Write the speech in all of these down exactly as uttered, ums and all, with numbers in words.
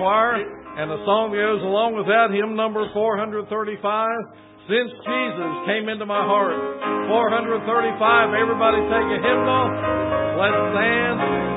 choir. And the song goes along with that, hymn number four thirty-five, Since Jesus Came Into My Heart. four thirty-five, everybody take a hymnal. Let's stand.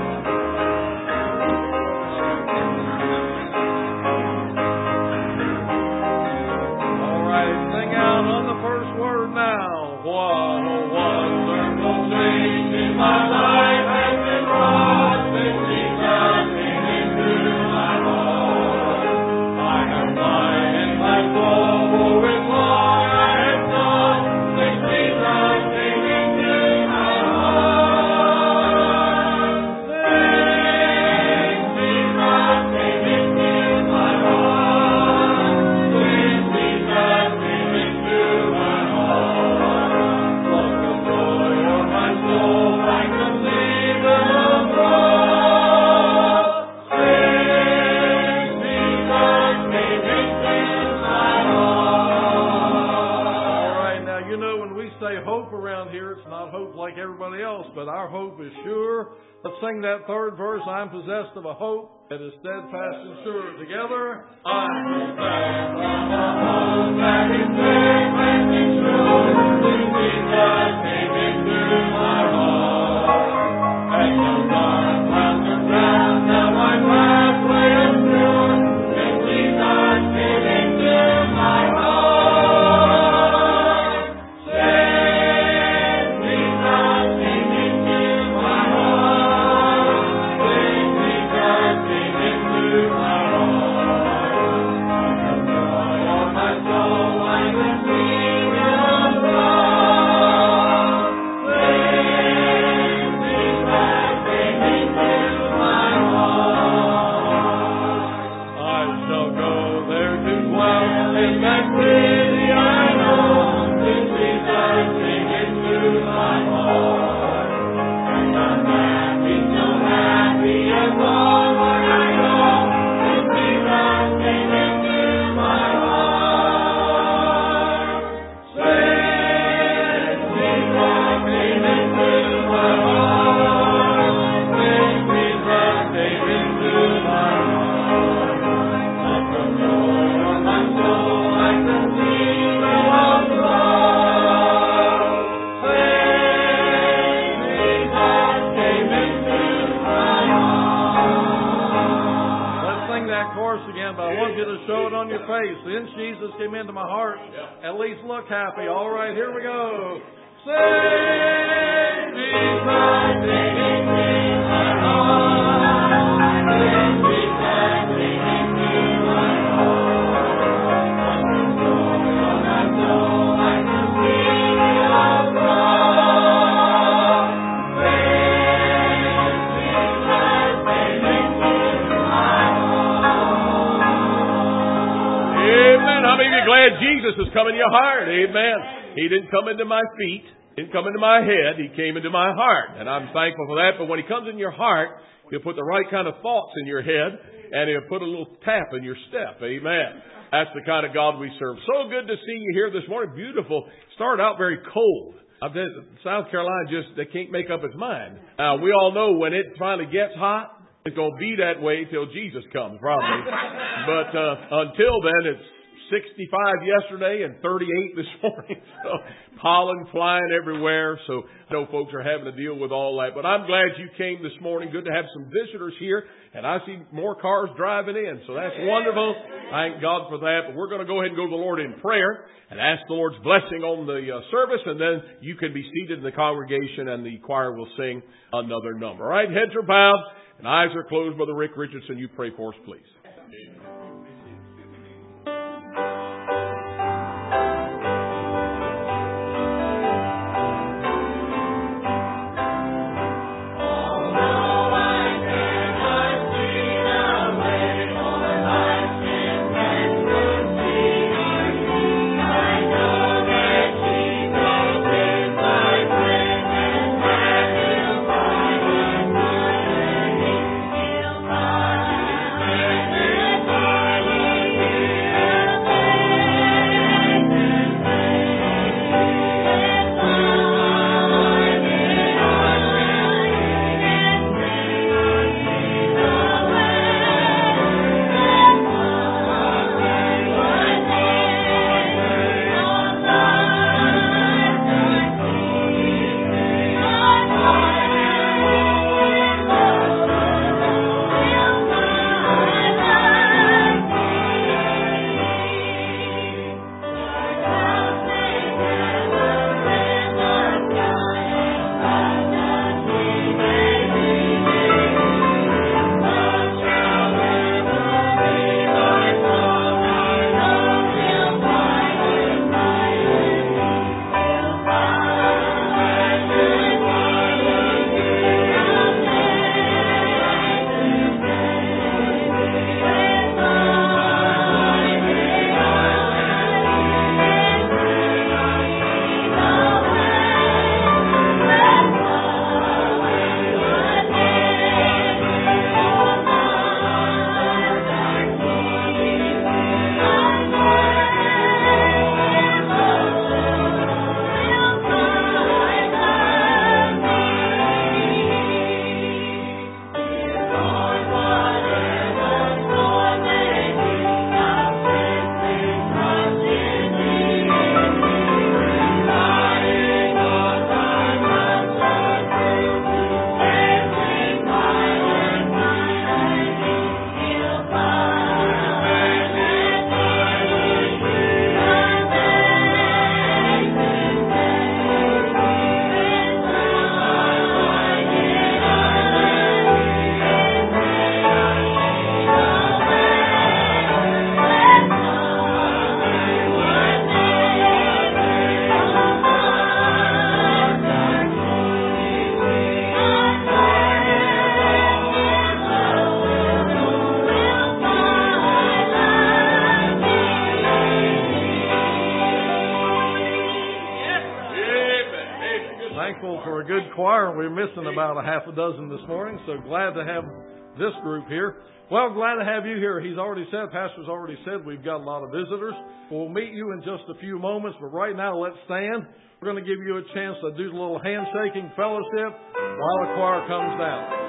All right, sing out on the first word now. What a wonderful change in my life has been wrought since Jesus came into my heart. I have life in my soul, for it's long I have known since Jesus came into my heart. Since Jesus came into my heart. Since Jesus came into my heart. What the joy of my soul like the leaven of God. Since Jesus came into my heart. All right, now you know when we say hope around here, it's not hope like everybody else, but our hope is sure. Let's sing that third verse. I'm possessed of a hope that is steadfast and sure. Together, I'm possessed of a hope that is steadfast and sure. Since Jesus came into my heart, and the dark clouds are found, now my pathway is pure. Since Jesus came into my heart. Since Jesus came into my heart. Since Jesus came into my heart. The joy of my soul like the leaven of God. Since Jesus came into my heart. I shall go there to dwell in that city I know. Since Jesus came into my heart. And I'm happy, so happy as long where I go. Since Jesus came into my heart. Since Jesus came into my heart. Since Jesus came into my heart. Like the joy of my soul, like the leaven of God. Since Jesus came into my heart. Let's sing that chorus again, but I want you to show it on your face. Since Jesus came into my heart, at least look happy. All right, here we go. Since Jesus came into my heart. Since Jesus came into my heart. Like the joy of my soul, like the leaven of God. Since Jesus came into my heart. Amen. How many of you are glad Jesus has come in your heart? Amen. He didn't come into my feet, didn't come into my head. He came into my heart. And I'm thankful for that. But when He comes in your heart, He'll put the right kind of thoughts in your head, and He'll put a little tap in your step. Amen. That's the kind of God we serve. So good to see you here this morning. Beautiful. Started out very cold. I bet South Carolina just, they can't make up its mind. Now, we all know when it finally gets hot, it's going to be that way till Jesus comes, probably. But uh, until then, it's sixty-five yesterday and thirty-eight this morning. So pollen flying everywhere. So I know folks are having to deal with all that. But I'm glad you came this morning. Good to have some visitors here. And I see more cars driving in. So that's wonderful. Thank God for that. But we're going to go ahead and go to the Lord in prayer and ask the Lord's blessing on the uh, service. And then you can be seated in the congregation and the choir will sing another number. All right, heads are bowed and eyes are closed. Brother Rick Richardson, you pray for us, please. Bye. choir, and we're missing about a half a dozen this morning, so glad to have this group here. Well, glad to have you here. He's already said, Pastor's already said, we've got a lot of visitors. We'll meet you in just a few moments, but right now, let's stand. We're going to give you a chance to do a little handshaking fellowship while the choir comes down.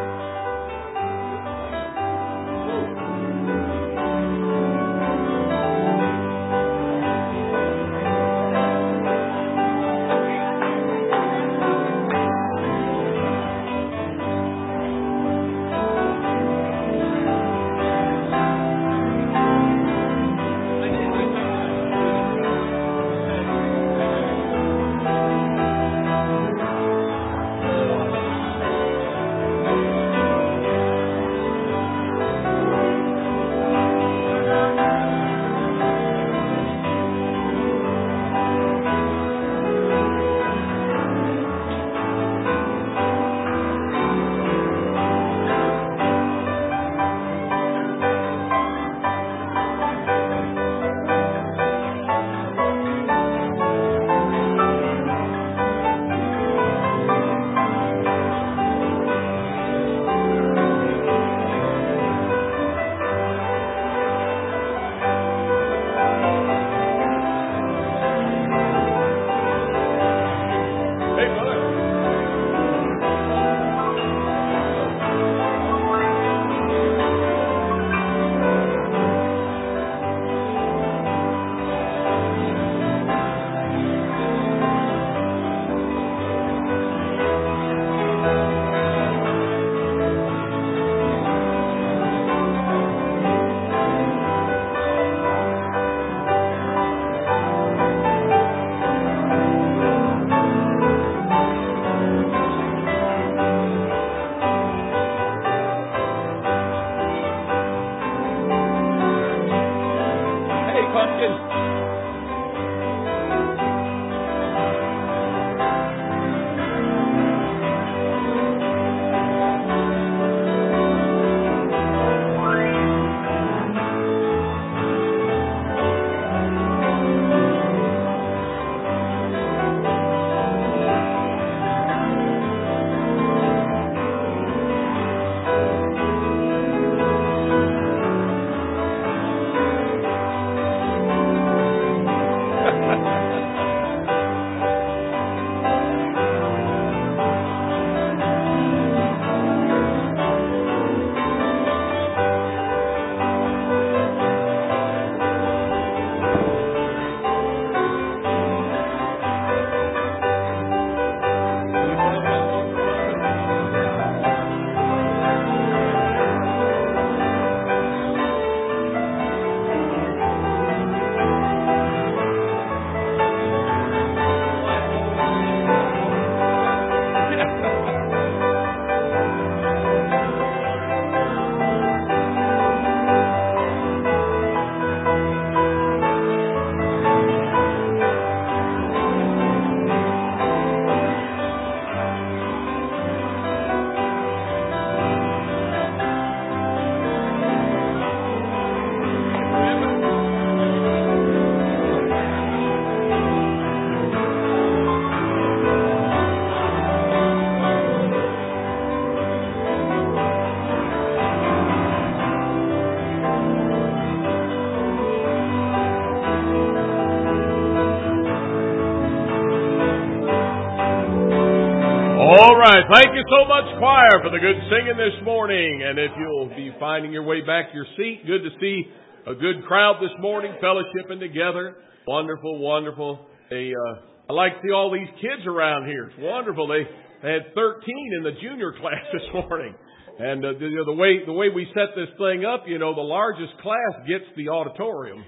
All right. Thank you so much, choir, for the good singing this morning. And if you'll be finding your way back to your seat, good to see a good crowd this morning, fellowshipping together. Wonderful, wonderful. They, uh, I like to see all these kids around here. It's wonderful. They, they had thirteen in the junior class this morning. And uh, the, the way the way we set this thing up, you know, the largest class gets the auditorium.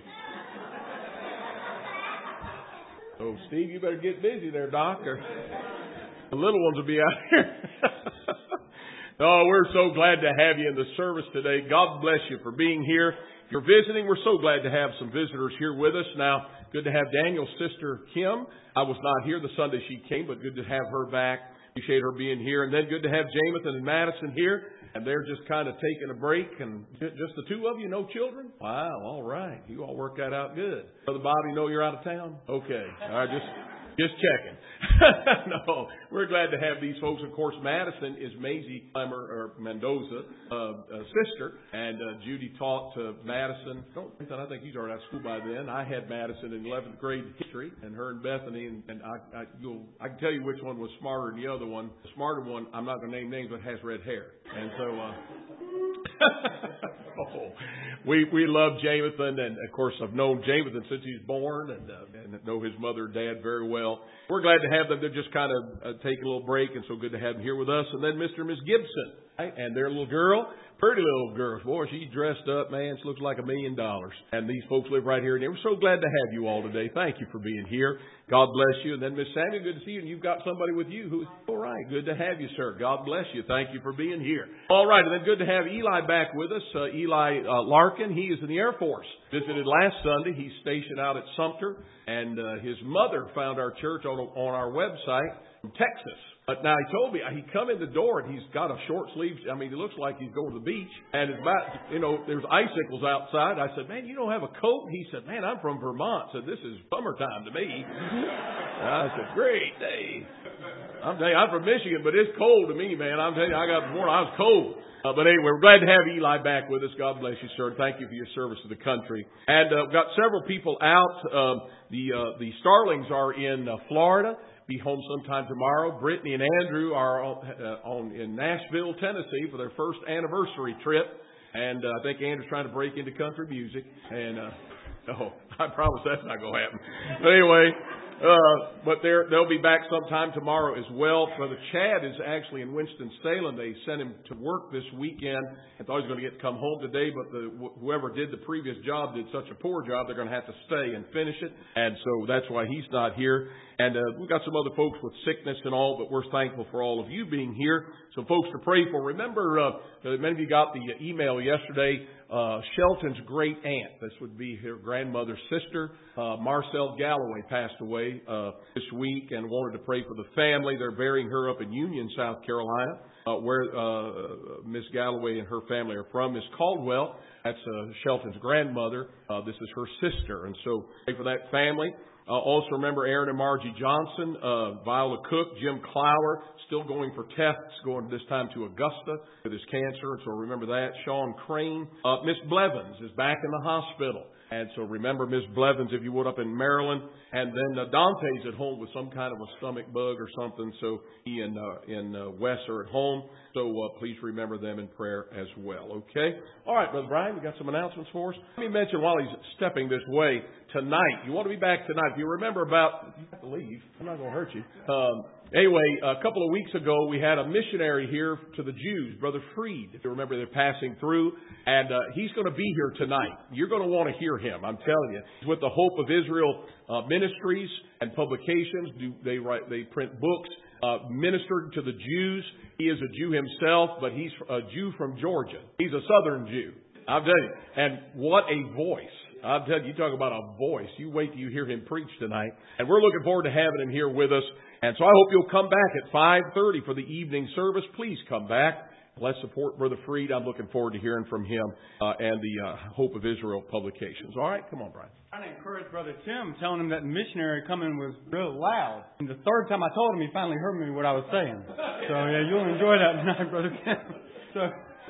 So, Steve, you better get busy there, Doc, or the little ones will be out here. Oh, we're so glad to have you in the service today. God bless you for being here. If you're visiting, we're so glad to have some visitors here with us. Now, good to have Daniel's sister, Kim. I was not here the Sunday she came, but good to have her back. Appreciate her being here. And then good to have Jamathan and Madison here. And they're just kind of taking a break. And just the two of you, no children? Wow, all right. You all worked that out good. Brother Bobby, know you're out of town? Okay. All right, just Just checking. No, we're glad to have these folks. Of course, Madison is Maisie Clemmer, or Mendoza, uh, uh, sister, and uh, Judy taught uh, Madison. Don't think that I think he's already out of school by then. I had Madison in eleventh grade history, and her and Bethany, and, and I, I, you'll, I can tell you which one was smarter than the other one. The smarter one, I'm not going to name names, but has red hair, and so. Uh, oh, we we love Jamathan, and of course I've known Jamathan since he's born, and uh, and know his mother and dad very well. We're glad to have them. They're just kind of uh, take a little break, and so good to have them here with us. And then Mister and Miss Gibson, right? And their little girl, pretty little girl. Boy, she's dressed up, man. She looks like a million dollars. And these folks live right here, and we're so glad to have you all today. Thank you for being here. God bless you. And then Miss Sammy, good to see you. And you've got somebody with you who's all right. Good to have you, sir. God bless you. Thank you for being here. All right, and then good to have Eli back with us. Uh, Eli uh, Larkin, he is in the Air Force. Visited last Sunday. He's stationed out at Sumter, and uh, his mother found our church on on our website from Texas. But now he told me, he come in the door and he's got a short sleeve. I mean, he looks like he's going to the beach. And it's about, you know, there's icicles outside. I said, man, you don't have a coat? He said, man, I'm from Vermont. So this is summertime to me. I said, great day. I'm telling you, I'm from Michigan, but it's cold to me, man. I'm telling you, I got before I was cold. Uh, but anyway, we're glad to have Eli back with us. God bless you, sir. Thank you for your service to the country. And uh, we've got several people out. Um, the uh, the Starlings are in uh, Florida. Be home sometime tomorrow. Brittany and Andrew are on, uh, on in Nashville, Tennessee for their first anniversary trip. And uh, I think Andrew's trying to break into country music. And, uh, oh, I promise that's not going to happen. But anyway, uh, but they're, they'll be back sometime tomorrow as well. Brother Chad is actually in Winston-Salem. They sent him to work this weekend. I thought he was going to get to come home today, but the, wh- whoever did the previous job did such a poor job, they're going to have to stay and finish it. And so that's why he's not here. And uh, we've got some other folks with sickness and all, but we're thankful for all of you being here. Some folks to pray for. Remember, uh, many of you got the email yesterday. Uh, Shelton's great aunt, this would be her grandmother's sister, uh, Marcel Galloway, passed away uh, this week, and wanted to pray for the family. They're burying her up in Union, South Carolina, uh, where uh, Miss Galloway and her family are from. Miss Caldwell, that's uh, Shelton's grandmother. Uh, this is her sister, and so pray for that family. Uh, also remember Aaron and Margie Johnson, uh, Viola Cook, Jim Clower, still going for tests, going this time to Augusta with his cancer, so remember that. Sean Crane. Uh, Miss Blevins is back in the hospital. And so remember Miss Blevins, if you would, up in Maryland. And then uh, Dante's at home with some kind of a stomach bug or something. So he and, uh, and uh, Wes are at home. So uh, please remember them in prayer as well. Okay? All right, Brother Brian, we got some announcements for us. Let me mention while he's stepping this way, tonight, you want to be back tonight. If you remember about, you have to leave. I'm not going to hurt you. Um, Anyway, a couple of weeks ago, we had a missionary here to the Jews, Brother Freed. If you remember, they're passing through, and uh, he's going to be here tonight. You're going to want to hear him, I'm telling you. He's with the Hope of Israel uh, Ministries and Publications. Do, they write, they print books, uh, ministered to the Jews. He is a Jew himself, but he's a Jew from Georgia. He's a Southern Jew. I'll tell you. And what a voice. I'll tell you, you talk about a voice. You wait till you hear him preach tonight. And we're looking forward to having him here with us. And so I hope you'll come back at five thirty for the evening service. Please come back. Let's support Brother Freed. I'm looking forward to hearing from him uh, and the uh, Hope of Israel publications. All right? Come on, Brian. I encouraged Brother Tim, telling him that the missionary coming was real loud. And the third time I told him, he finally heard me what I was saying. So, yeah, you'll enjoy that tonight, Brother Tim. So,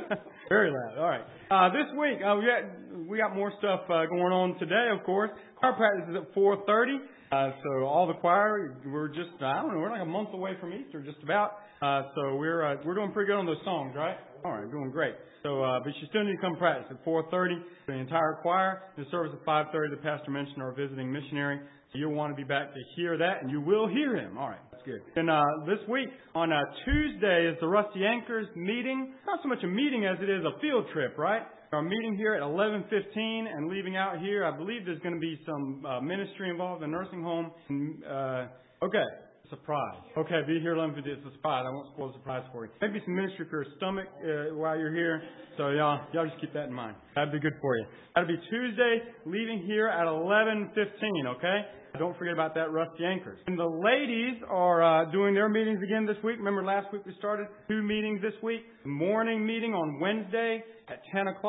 very loud. All right. Uh, this week, uh, we, got, we got more stuff uh, going on today, of course. Choir practice is at four thirty. Uh, so all the choir, we're just, I don't know, we're like a month away from Easter, just about. Uh, so we're, uh, we're doing pretty good on those songs, right? All right, doing great. So, uh, but you still need to come practice at four thirty. The entire choir, the service at five thirty, the pastor mentioned our visiting missionary. So you'll want to be back to hear that, and you will hear him. All right, that's good. And, uh, this week, on, uh, Tuesday is the Rusty Anchors meeting. Not so much a meeting as it is a field trip, right? Our meeting here at eleven fifteen, and leaving out here, I believe there's going to be some uh, ministry involved in the nursing home. Uh, okay, surprise. Okay, be here eleven fifteen. It's a surprise. I won't spoil the surprise for you. Maybe some ministry for your stomach uh, while you're here. So y'all, y'all just keep that in mind. That'd be good for you. That'll be Tuesday, leaving here at eleven fifteen. Okay. Don't forget about that, Rusty Anchors. And the ladies are uh, doing their meetings again this week. Remember last week we started two meetings this week. Morning meeting on Wednesday at ten o'clock.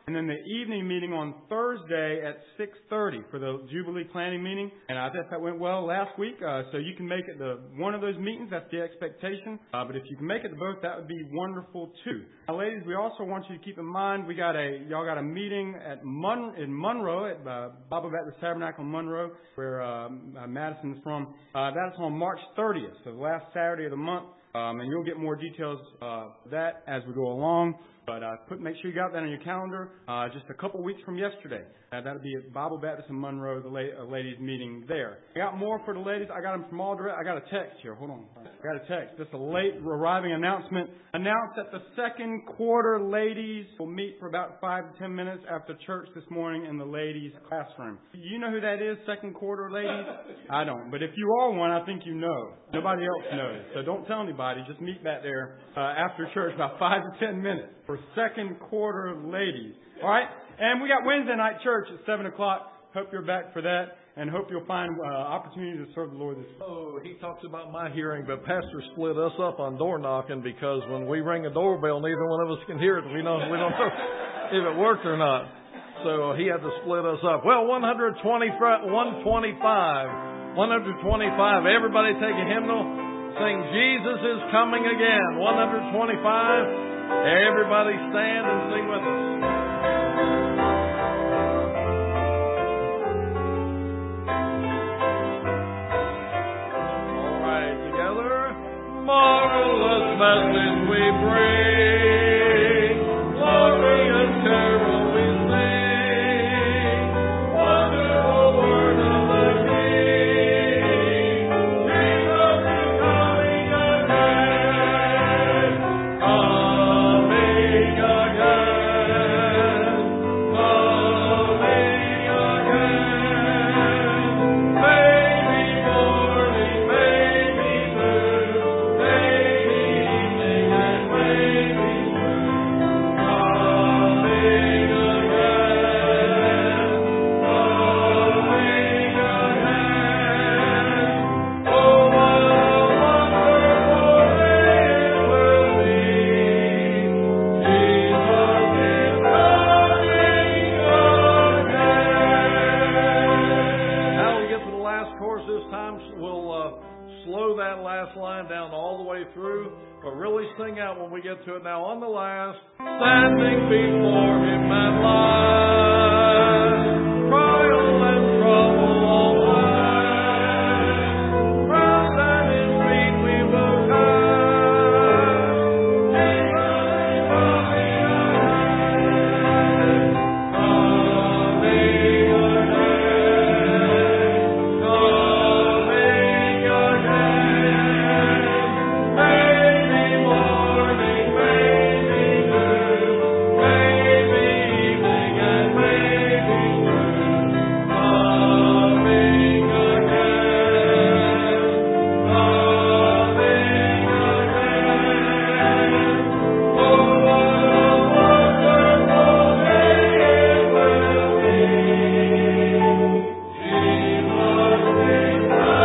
And then the evening meeting on Thursday at six thirty for the Jubilee planning meeting. And I guess that went well last week. Uh, so you can make it to one of those meetings. That's the expectation. Uh, but if you can make it to both, that would be wonderful too. Now, ladies, we also want you to keep in mind we got a y'all got a meeting at Mon- in Monroe at uh, Bible Baptist Tabernacle in Monroe, where uh, Madison's from. Uh, that's on March thirtieth, so the last Saturday of the month. Um, and you'll get more details uh, of that as we go along. But uh, put, make sure you got that on your calendar. Uh, just a couple weeks from yesterday. Uh, that'll be at Bible Baptist in Monroe, the la- uh, ladies' meeting there. I got more for the ladies. I got them from all direct. I got a text here. Hold on. I got a text. Just a late arriving announcement. Announced that the second quarter ladies will meet for about five to ten minutes after church this morning in the ladies' classroom. You know who that is, second quarter ladies? I don't. But if you are one, I think you know. Nobody else knows. So don't tell anybody. Just meet back there uh, after church about five to ten minutes for second quarter ladies. All right? And we got Wednesday night church at seven o'clock. Hope you're back for that. And hope you'll find uh, opportunity to serve the Lord this week. Oh, he talks about my hearing, but Pastor split us up on door knocking because when we ring a doorbell, neither one of us can hear it. We don't, we don't know if it worked or not. So he had to split us up. Well, one twenty, one twenty-five. one twenty-five. Everybody take a hymnal. Sing, Jesus is coming again. one twenty-five. Everybody stand and sing with us. Marvelous message we bring, glorious carol we sing, wonderful word of the King. Jesus is coming again, coming again, coming again. Maybe morning, maybe noon. Sing out when we get to it now. On the last, standing before Him at last, trial and trouble all past, cross at His feet we will cast. Jesus is coming again, coming again, coming again. Maybe morning, maybe noon, maybe evening, and maybe noon. Coming again, coming again. Oh, what a wonderful day it will be. Jesus is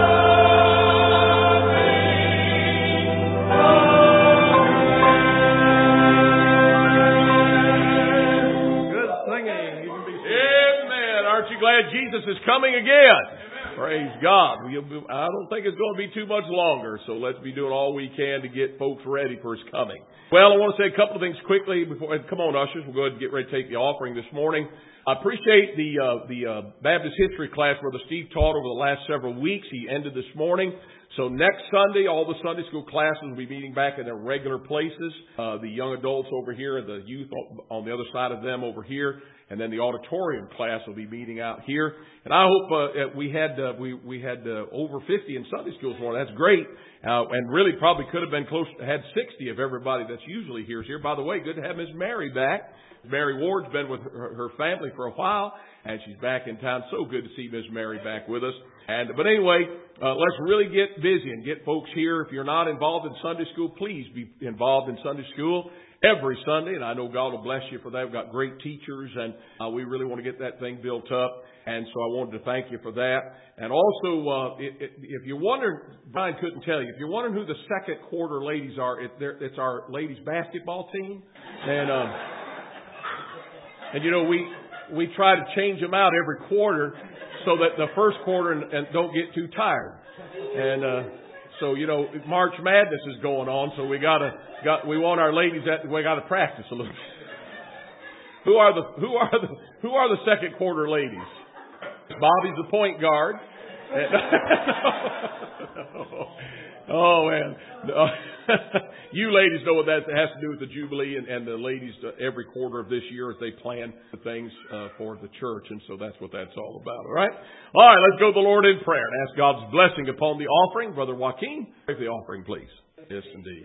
Good singing. You can be Amen. Aren't you glad Jesus is coming again? Praise God. We- I don't think it's going to be too much longer, so let's be doing all we can to get folks ready for His coming. Well, I want to say a couple of things quickly before. Come on, ushers. We'll go ahead and get ready to take the offering this morning. I appreciate the uh, the uh, Baptist history class Brother Steve taught over the last several weeks. He ended this morning. So next Sunday, all the Sunday school classes will be meeting back in their regular places. Uh, the young adults over here and the youth on the other side of them over here. And then the auditorium class will be meeting out here. And I hope uh, we had uh, we we had uh, over fifty in Sunday school this morning. That's great. Uh, and really probably could have been close to had sixty of everybody that's usually here is here. By the way, good to have Miss Mary back. Mary Ward's been with her, her family for a while, and she's back in town. So good to see Miss Mary back with us. And but anyway, uh, let's really get busy and get folks here. If you're not involved in Sunday school, please be involved in Sunday school every Sunday. And I know God will bless you for that. We've got great teachers, and uh, we really want to get that thing built up. And so I wanted to thank you for that. And also, uh, it, it, if you're wondering, Brian couldn't tell you, if you're wondering who the second quarter ladies are, it, it's our ladies basketball team. And um, And you know, we we try to change them out every quarter so that the first quarter and, and don't get too tired. And uh, so you know, March Madness is going on, so we gotta got we want our ladies that we gotta practice a little bit. Who are the who are the who are the second quarter ladies? Bobby's the point guard. Oh man, you ladies know what that has to do with the Jubilee, and, and the ladies uh, every quarter of this year as they plan the things uh, for the church, and so that's what that's all about. All right, all right. Let's go to the Lord in prayer and ask God's blessing upon the offering. Brother Joaquin, take the offering, please. Yes, indeed.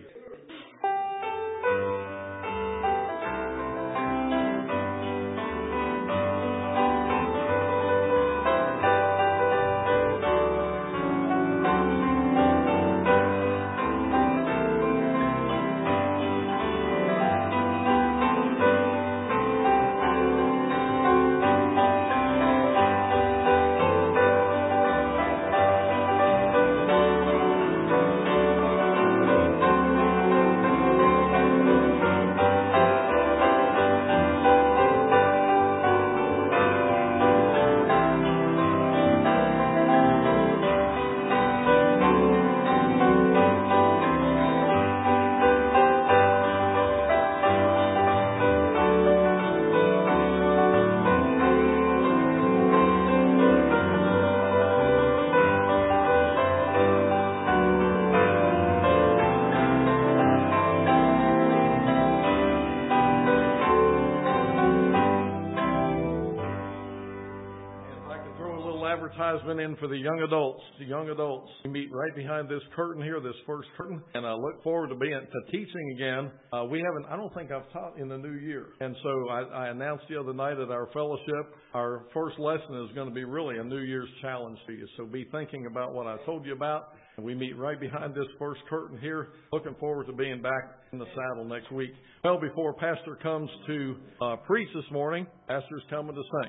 Advertisement in for the young adults. The young adults we meet right behind this curtain here, this first curtain, and I look forward to being to teaching again. Uh, we haven't, I don't think I've taught in the new year, and so I, I announced the other night at our fellowship, our first lesson is going to be really a New Year's challenge to you. So be thinking about what I told you about. We meet right behind this first curtain here. Looking forward to being back in the saddle next week. Well, before Pastor comes to uh, preach this morning, Pastor's coming to sing.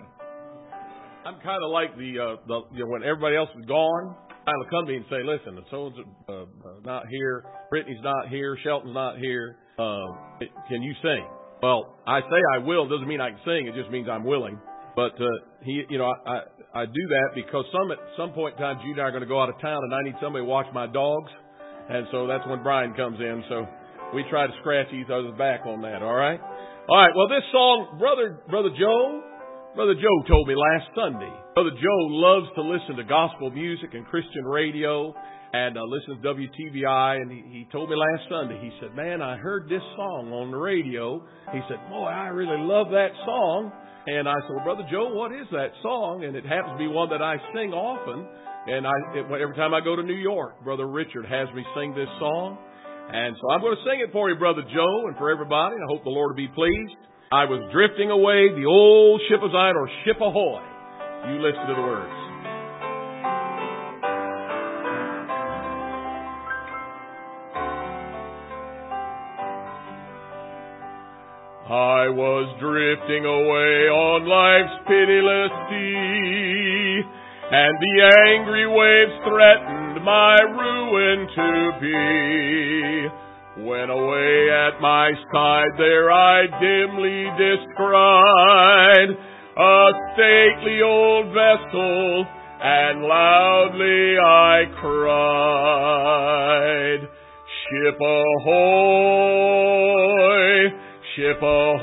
I'm kind of like the, uh, the you know, when everybody else is gone, I'll come to me and say, listen, so uh, uh, not here, Brittany's not here, Shelton's not here, uh, can you sing? Well, I say I will, doesn't mean I can sing, it just means I'm willing. But, uh, he, you know, I, I, I do that because some, at some point in time, Jude and I are going to go out of town and I need somebody to watch my dogs. And so that's when Brian comes in. So we try to scratch each other's back on that, all right? All right, well, this song, Brother, Brother Joe, Brother Joe told me last Sunday. Brother Joe loves to listen to gospel music and Christian radio and uh, listen to W T B I. And he, he told me last Sunday, he said, man, I heard this song on the radio. He said, boy, I really love that song. And I said, well, Brother Joe, what is that song? And it happens to be one that I sing often. And I, it, every time I go to New York, Brother Richard has me sing this song. And so I'm going to sing it for you, Brother Joe, and for everybody. I hope the Lord will be pleased. I was drifting away, the old ship of Zion, or ship ahoy. You listen to the words. I was drifting away on life's pitiless sea, and the angry waves threatened my ruin to be. When away at my side there I dimly descried a stately old vessel, and loudly I cried, ship ahoy, ship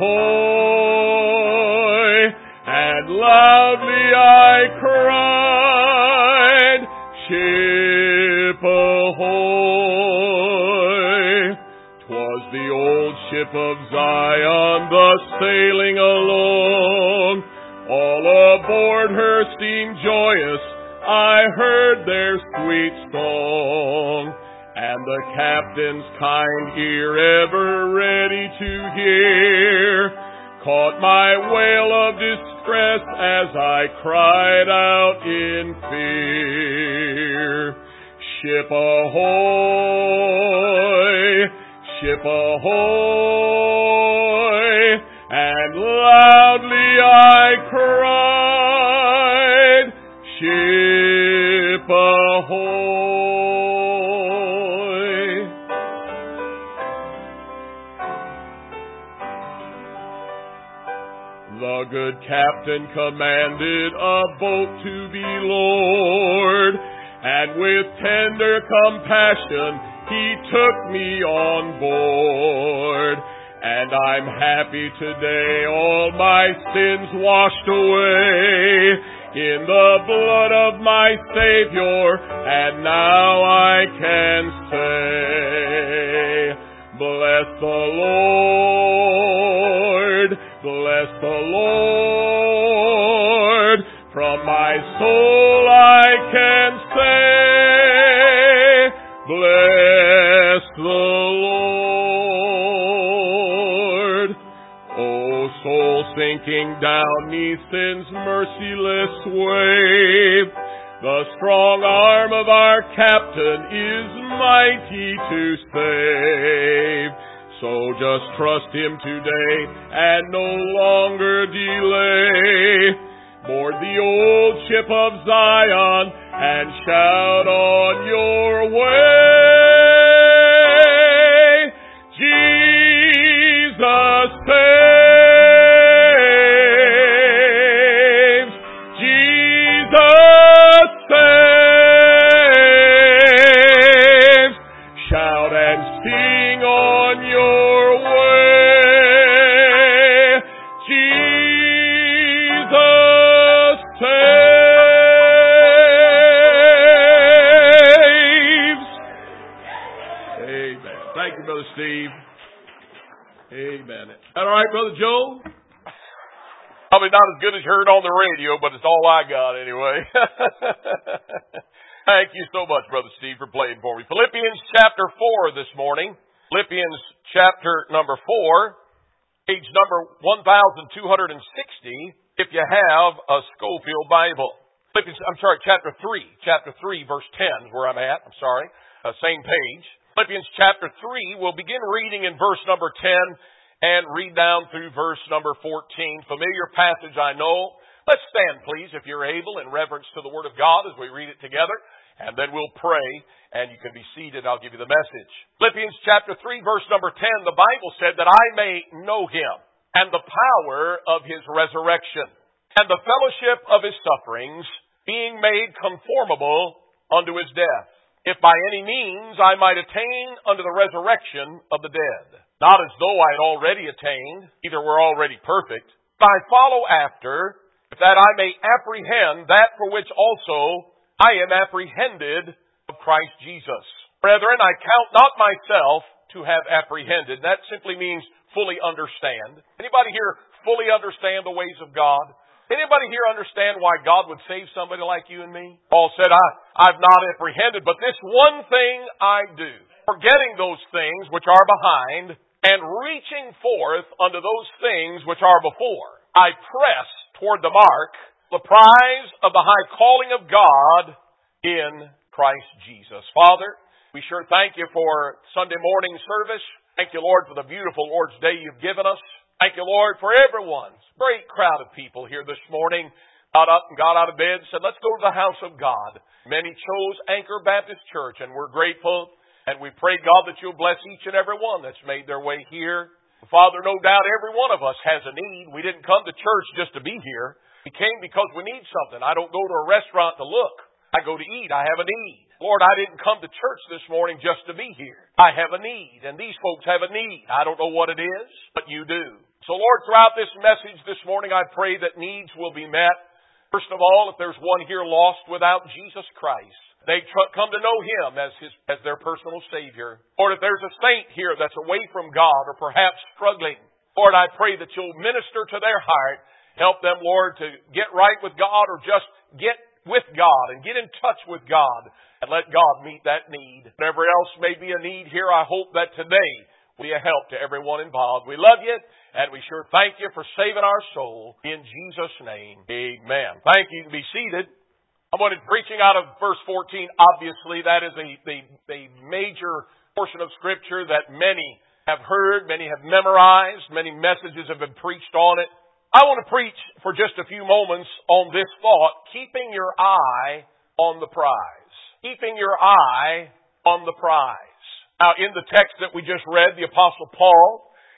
ahoy, and loudly I cried, ship ahoy. 'Twas the old ship of Zion thus sailing along. All aboard her seemed joyous, I heard their sweet song, and the captain's kind ear ever ready to hear caught my wail of distress as I cried out in fear. Ship ahoy, ship ahoy, and loudly I cried, ship ahoy. The good captain commanded a boat to be lowered, and with tender compassion he took me on board. And I'm happy today, all my sins washed away in the blood of my Savior, and now I can say, bless the Lord, bless the Lord, from my soul I can say, bless the Lord. O soul sinking down 'neath sin's merciless wave, the strong arm of our captain is mighty to save. So just trust him today and no longer delay. Board the old ship of Zion and shout on your way. Jesus saves. Jesus saves. Shout and sing on your way. Jesus saves. Amen. Thank you, Brother Steve. Amen. All right, Brother Joe? Probably not as good as you heard on the radio, but it's all I got anyway. Thank you so much, Brother Steve, for playing for me. Philippians chapter four this morning. Philippians chapter number four, page number one thousand two hundred sixty, if you have a Schofield Bible. Philippians, I'm sorry, chapter three. Chapter three, verse ten is where I'm at. I'm sorry. Uh, same page. Philippians chapter three, we'll begin reading in verse number ten and read down through verse number fourteen. Familiar passage, I know. Let's stand, please, if you're able, in reverence to the Word of God as we read it together. And then we'll pray, and you can be seated. I'll give you the message. Philippians chapter three, verse number ten, the Bible said that I may know Him and the power of His resurrection and the fellowship of His sufferings, being made conformable unto His death, if by any means I might attain unto the resurrection of the dead. Not as though I had already attained, either were already perfect, but I follow after, if that I may apprehend that for which also I am apprehended of Christ Jesus. Brethren, I count not myself to have apprehended. That simply means fully understand. Anybody here fully understand the ways of God? Anybody here understand why God would save somebody like you and me? Paul said, I, I've not apprehended, but this one thing I do, forgetting those things which are behind, and reaching forth unto those things which are before, I press toward the mark, the prize of the high calling of God in Christ Jesus. Father, we sure thank you for Sunday morning service. Thank you, Lord, for the beautiful Lord's Day you've given us. Thank you, Lord, for everyone. Great crowd of people here this morning. Got up and got out of bed and said, let's go to the house of God. Many chose Anchor Baptist Church, and we're grateful. And we pray, God, that you'll bless each and every one that's made their way here. Father, no doubt every one of us has a need. We didn't come to church just to be here. We came because we need something. I don't go to a restaurant to look. I go to eat. I have a need. Lord, I didn't come to church this morning just to be here. I have a need, and these folks have a need. I don't know what it is, but you do. So, Lord, throughout this message this morning, I pray that needs will be met. First of all, if there's one here lost without Jesus Christ, they tr- come to know Him as His as their personal Savior. Lord, if there's a saint here that's away from God or perhaps struggling, Lord, I pray that you'll minister to their heart. Help them, Lord, to get right with God or just get with God and get in touch with God and let God meet that need. Whatever else may be a need here, I hope that today will be a help to everyone involved. We love you, and we sure thank you for saving our soul. In Jesus' name, amen. Thank you. You can be seated. I'm going to be preaching out of verse fourteen. Obviously, that is a, a, a major portion of Scripture that many have heard, many have memorized, many messages have been preached on it. I want to preach for just a few moments on this thought, keeping your eye on the prize. Keeping your eye on the prize. Now, in the text that we just read, the Apostle Paul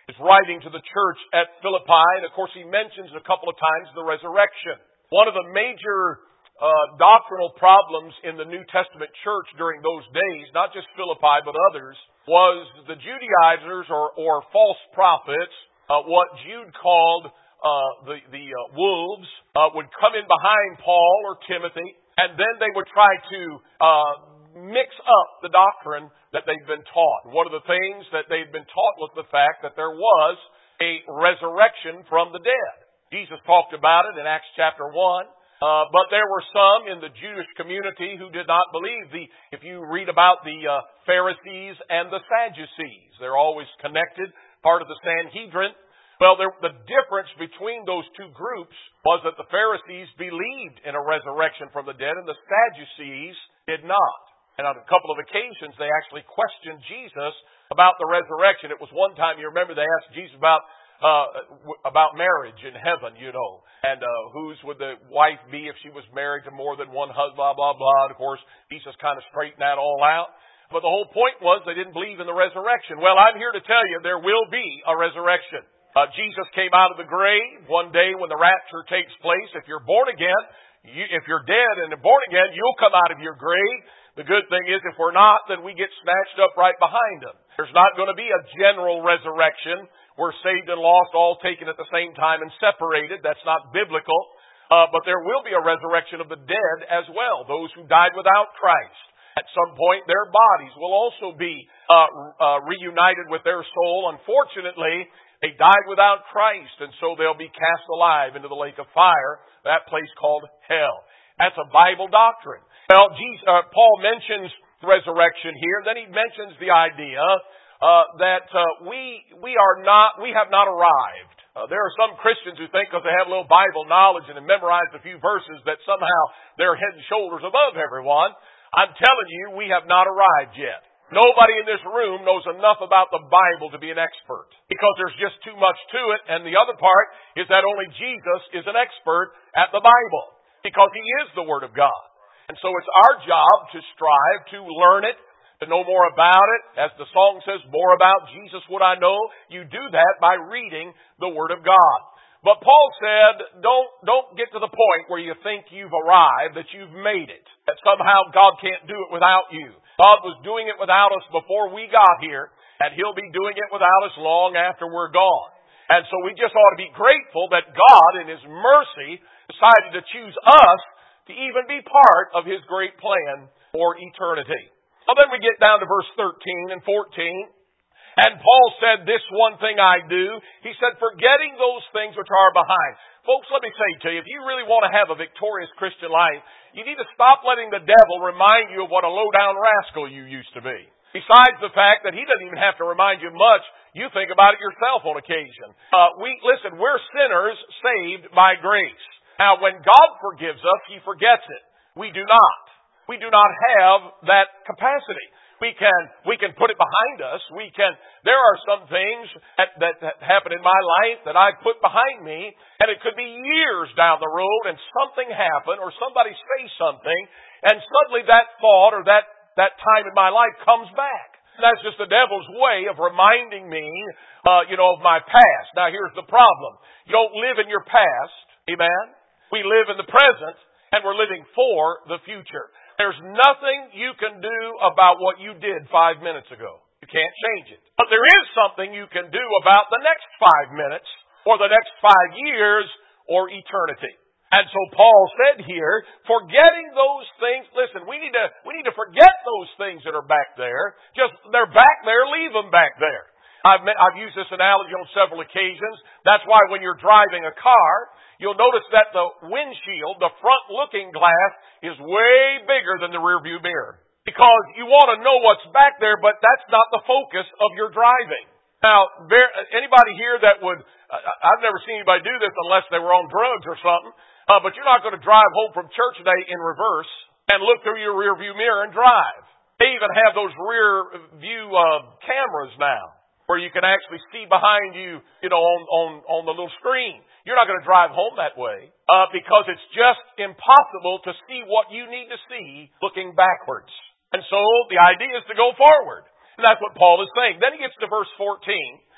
is writing to the church at Philippi, and of course he mentions a couple of times the resurrection. One of the major uh, doctrinal problems in the New Testament church during those days, not just Philippi but others, was the Judaizers or, or false prophets, uh, what Jude called uh, the, the uh, wolves, uh, would come in behind Paul or Timothy, and then they would try to uh, mix up the doctrine that they've been taught. One of the things that they've been taught was the fact that there was a resurrection from the dead. Jesus talked about it in Acts chapter one. Uh, but there were some in the Jewish community who did not believe. The, if you read about the uh, Pharisees and the Sadducees, they're always connected, part of the Sanhedrin. Well, there, the difference between those two groups was that the Pharisees believed in a resurrection from the dead and the Sadducees did not. And on a couple of occasions, they actually questioned Jesus about the resurrection. It was one time, you remember, they asked Jesus about uh about marriage in heaven, you know, and uh whose would the wife be if she was married to more than one husband, blah, blah, blah. And of course, Jesus kind of straightened that all out. But the whole point was they didn't believe in the resurrection. Well, I'm here to tell you there will be a resurrection. Uh, Jesus came out of the grave one day when the rapture takes place. If you're born again, you, if you're dead and born again, you'll come out of your grave. The good thing is, if we're not, then we get snatched up right behind them. There's not going to be a general resurrection. We're saved and lost, all taken at the same time and separated. That's not biblical. Uh, but there will be a resurrection of the dead as well, those who died without Christ. At some point, their bodies will also be uh, uh, reunited with their soul. Unfortunately, they died without Christ, and so they'll be cast alive into the lake of fire, that place called hell. That's a Bible doctrine. Well, Jesus, uh, Paul mentions resurrection here. Then he mentions the idea uh, that uh, we we are not we have not arrived. Uh, there are some Christians who think because they have a little Bible knowledge and have memorized a few verses that somehow they're head and shoulders above everyone. I'm telling you, we have not arrived yet. Nobody in this room knows enough about the Bible to be an expert because there's just too much to it. And the other part is that only Jesus is an expert at the Bible because He is the Word of God. And so it's our job to strive to learn it, to know more about it. As the song says, more about Jesus would I know. You do that by reading the Word of God. But Paul said, don't, don't get to the point where you think you've arrived, that you've made it, that somehow God can't do it without you. God was doing it without us before we got here, and He'll be doing it without us long after we're gone. And so we just ought to be grateful that God, in His mercy, decided to choose us to even be part of His great plan for eternity. Well, then we get down to verse thirteen and fourteen. And Paul said, this one thing I do. He said, forgetting those things which are behind. Folks, let me say to you, if you really want to have a victorious Christian life, you need to stop letting the devil remind you of what a low-down rascal you used to be. Besides the fact that he doesn't even have to remind you much, you think about it yourself on occasion. Uh, we listen, we're sinners saved by grace. Now, when God forgives us, He forgets it. We do not. We do not have that capacity. We can, we can put it behind us. We can, there are some things that, that, that happen in my life that I put behind me, and it could be years down the road, and something happened, or somebody says something, and suddenly that thought or that, that time in my life comes back. And that's just the devil's way of reminding me, uh, you know, of my past. Now here's the problem. You don't live in your past. Amen? We live in the present, and we're living for the future. There's nothing you can do about what you did five minutes ago. You can't change it. But there is something you can do about the next five minutes, or the next five years, or eternity. And so Paul said here, forgetting those things, listen, we need to, we need to forget those things that are back there. Just, they're back there, leave them back there. I've, I've used this analogy on several occasions. That's why when you're driving a car, you'll notice that the windshield, the front-looking glass, is way bigger than the rearview mirror. Because you want to know what's back there, but that's not the focus of your driving. Now, there, anybody here that would, I've never seen anybody do this unless they were on drugs or something, uh, but you're not going to drive home from church today in reverse and look through your rearview mirror and drive. They even have those rear view uh, cameras now, where you can actually see behind you, you know, on, on, on the little screen. You're not going to drive home that way uh, because it's just impossible to see what you need to see looking backwards. And so the idea is to go forward. And that's what Paul is saying. Then he gets to verse fourteen.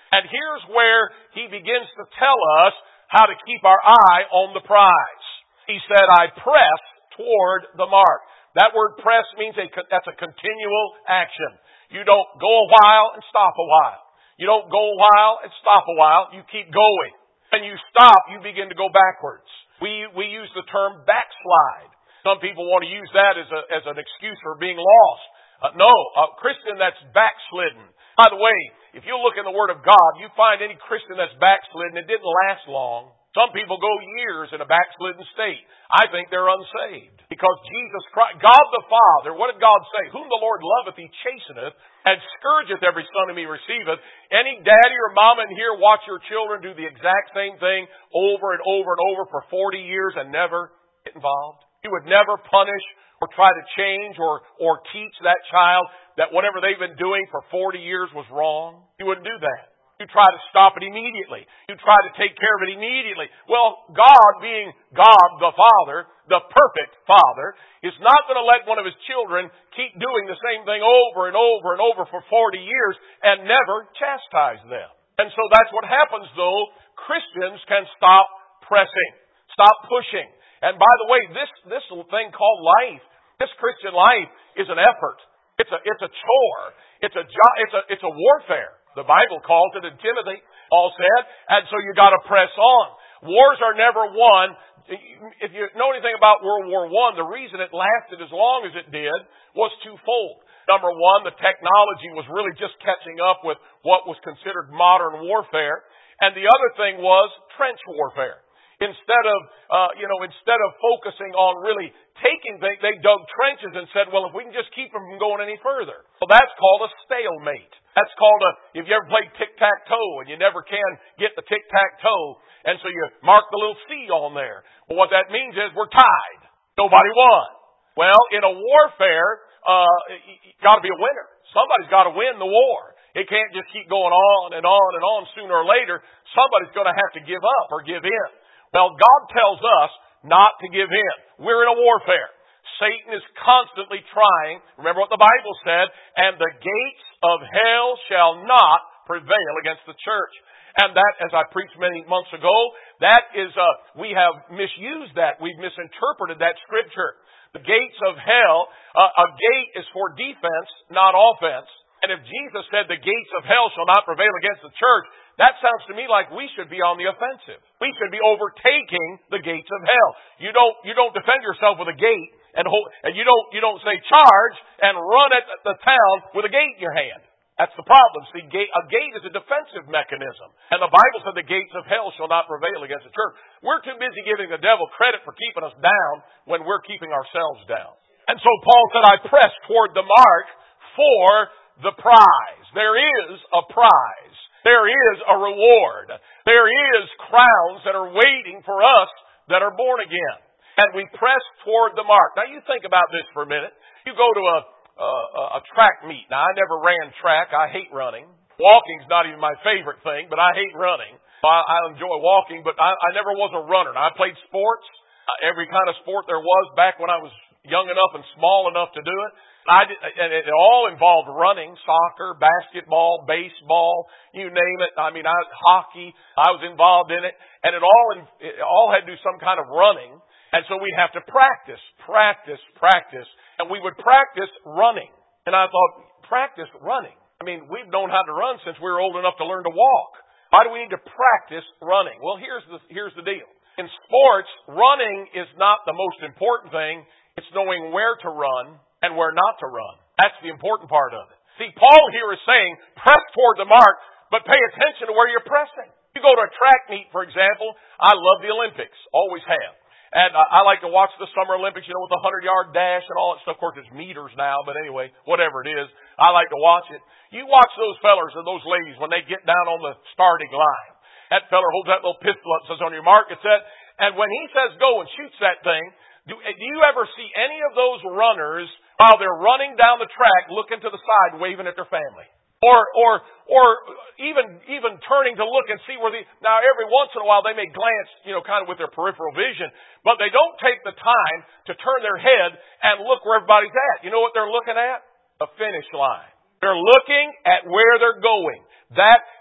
And here's where he begins to tell us how to keep our eye on the prize. He said, I press toward the mark. That word press means a, that's a continual action. You don't go a while and stop a while. You don't go a while and stop a while. You keep going. When you stop, you begin to go backwards. We, we use the term backslide. Some people want to use that as, a, as an excuse for being lost. Uh, no, a Christian that's backslidden. By the way, if you look in the Word of God, you find any Christian that's backslidden, it didn't last long. Some people go years in a backslidden state. I think they're unsaved. Because Jesus Christ, God the Father, what did God say? Whom the Lord loveth, He chasteneth, and scourgeth every son whom He receiveth. Any daddy or mama in here watch your children do the exact same thing over and over and over for forty years and never get involved? You would never punish or try to change or, or teach that child that whatever they've been doing for forty years was wrong. You wouldn't do that. You try to stop it immediately. You try to take care of it immediately. Well, God being God the Father, the perfect Father, is not going to let one of His children keep doing the same thing over and over and over for forty years and never chastise them. And so that's what happens though. Christians can stop pressing, stop pushing. And by the way, this, this thing called life, this Christian life is an effort. It's a, it's a chore. It's a, it's a, it's a warfare. The Bible calls it in Timothy, Paul said, and so you got to press on. Wars are never won. If you know anything about World War One, the reason it lasted as long as it did was twofold. Number one, the technology was really just catching up with what was considered modern warfare, and the other thing was trench warfare. Instead of, uh, you know, instead of focusing on really taking things, they dug trenches and said, well, if we can just keep them from going any further. Well, that's called a stalemate. That's called a, if you ever played tic-tac-toe and you never can get the tic-tac-toe, and so you mark the little C on there. Well, what that means is we're tied. Nobody won. Well, in a warfare, uh, you got to be a winner. Somebody's got to win the war. It can't just keep going on and on and on. Sooner or later, somebody's going to have to give up or give in. Well, God tells us not to give in. We're in a warfare. Satan is constantly trying. Remember what the Bible said, and the gates of hell shall not prevail against the church. And that, as I preached many months ago, that is, uh, we have misused that. We've misinterpreted that scripture. The gates of hell, uh, a gate is for defense, not offense. And if Jesus said the gates of hell shall not prevail against the church, that sounds to me like we should be on the offensive. We should be overtaking the gates of hell. You don't, you don't defend yourself with a gate and hold, and you don't, you don't say charge and run at the town with a gate in your hand. That's the problem. See, gate, a gate is a defensive mechanism. And the Bible said the gates of hell shall not prevail against the church. We're too busy giving the devil credit for keeping us down when we're keeping ourselves down. And so Paul said, I press toward the mark for the prize. There is a prize. There is a reward. There is crowns that are waiting for us that are born again. And we press toward the mark. Now you think about this for a minute. You go to a, a, a track meet. Now I never ran track. I hate running. Walking's not even my favorite thing, but I hate running. I, I enjoy walking, but I, I never was a runner. Now, I played sports, uh, every kind of sport there was back when I was young enough and small enough to do it. I did, and it all involved running, soccer, basketball, baseball, you name it. I mean, I, hockey, I was involved in it. And it all, it all had to do some kind of running. And so we'd have to practice, practice, practice. And we would practice running. And I thought, practice running? I mean, we've known how to run since we were old enough to learn to walk. Why do we need to practice running? Well, here's the, here's the deal. In sports, running is not the most important thing. It's knowing where to run and where not to run. That's the important part of it. See, Paul here is saying, press toward the mark, but pay attention to where you're pressing. You go to a track meet, for example. I love the Olympics. Always have. And I like to watch the Summer Olympics, you know, with the hundred-yard dash and all that stuff. Of course, it's meters now, but anyway, whatever it is, I like to watch it. You watch those fellers and those ladies when they get down on the starting line. That feller holds that little pistol up and says, on your mark, get set. And when he says go and shoots that thing, do, do you ever see any of those runners, while they're running down the track, looking to the side, waving at their family? Or, or, or even, even turning to look and see where the, now every once in a while they may glance, you know, kind of with their peripheral vision, but they don't take the time to turn their head and look where everybody's at. You know what they're looking at? A finish line. They're looking at where they're going. That,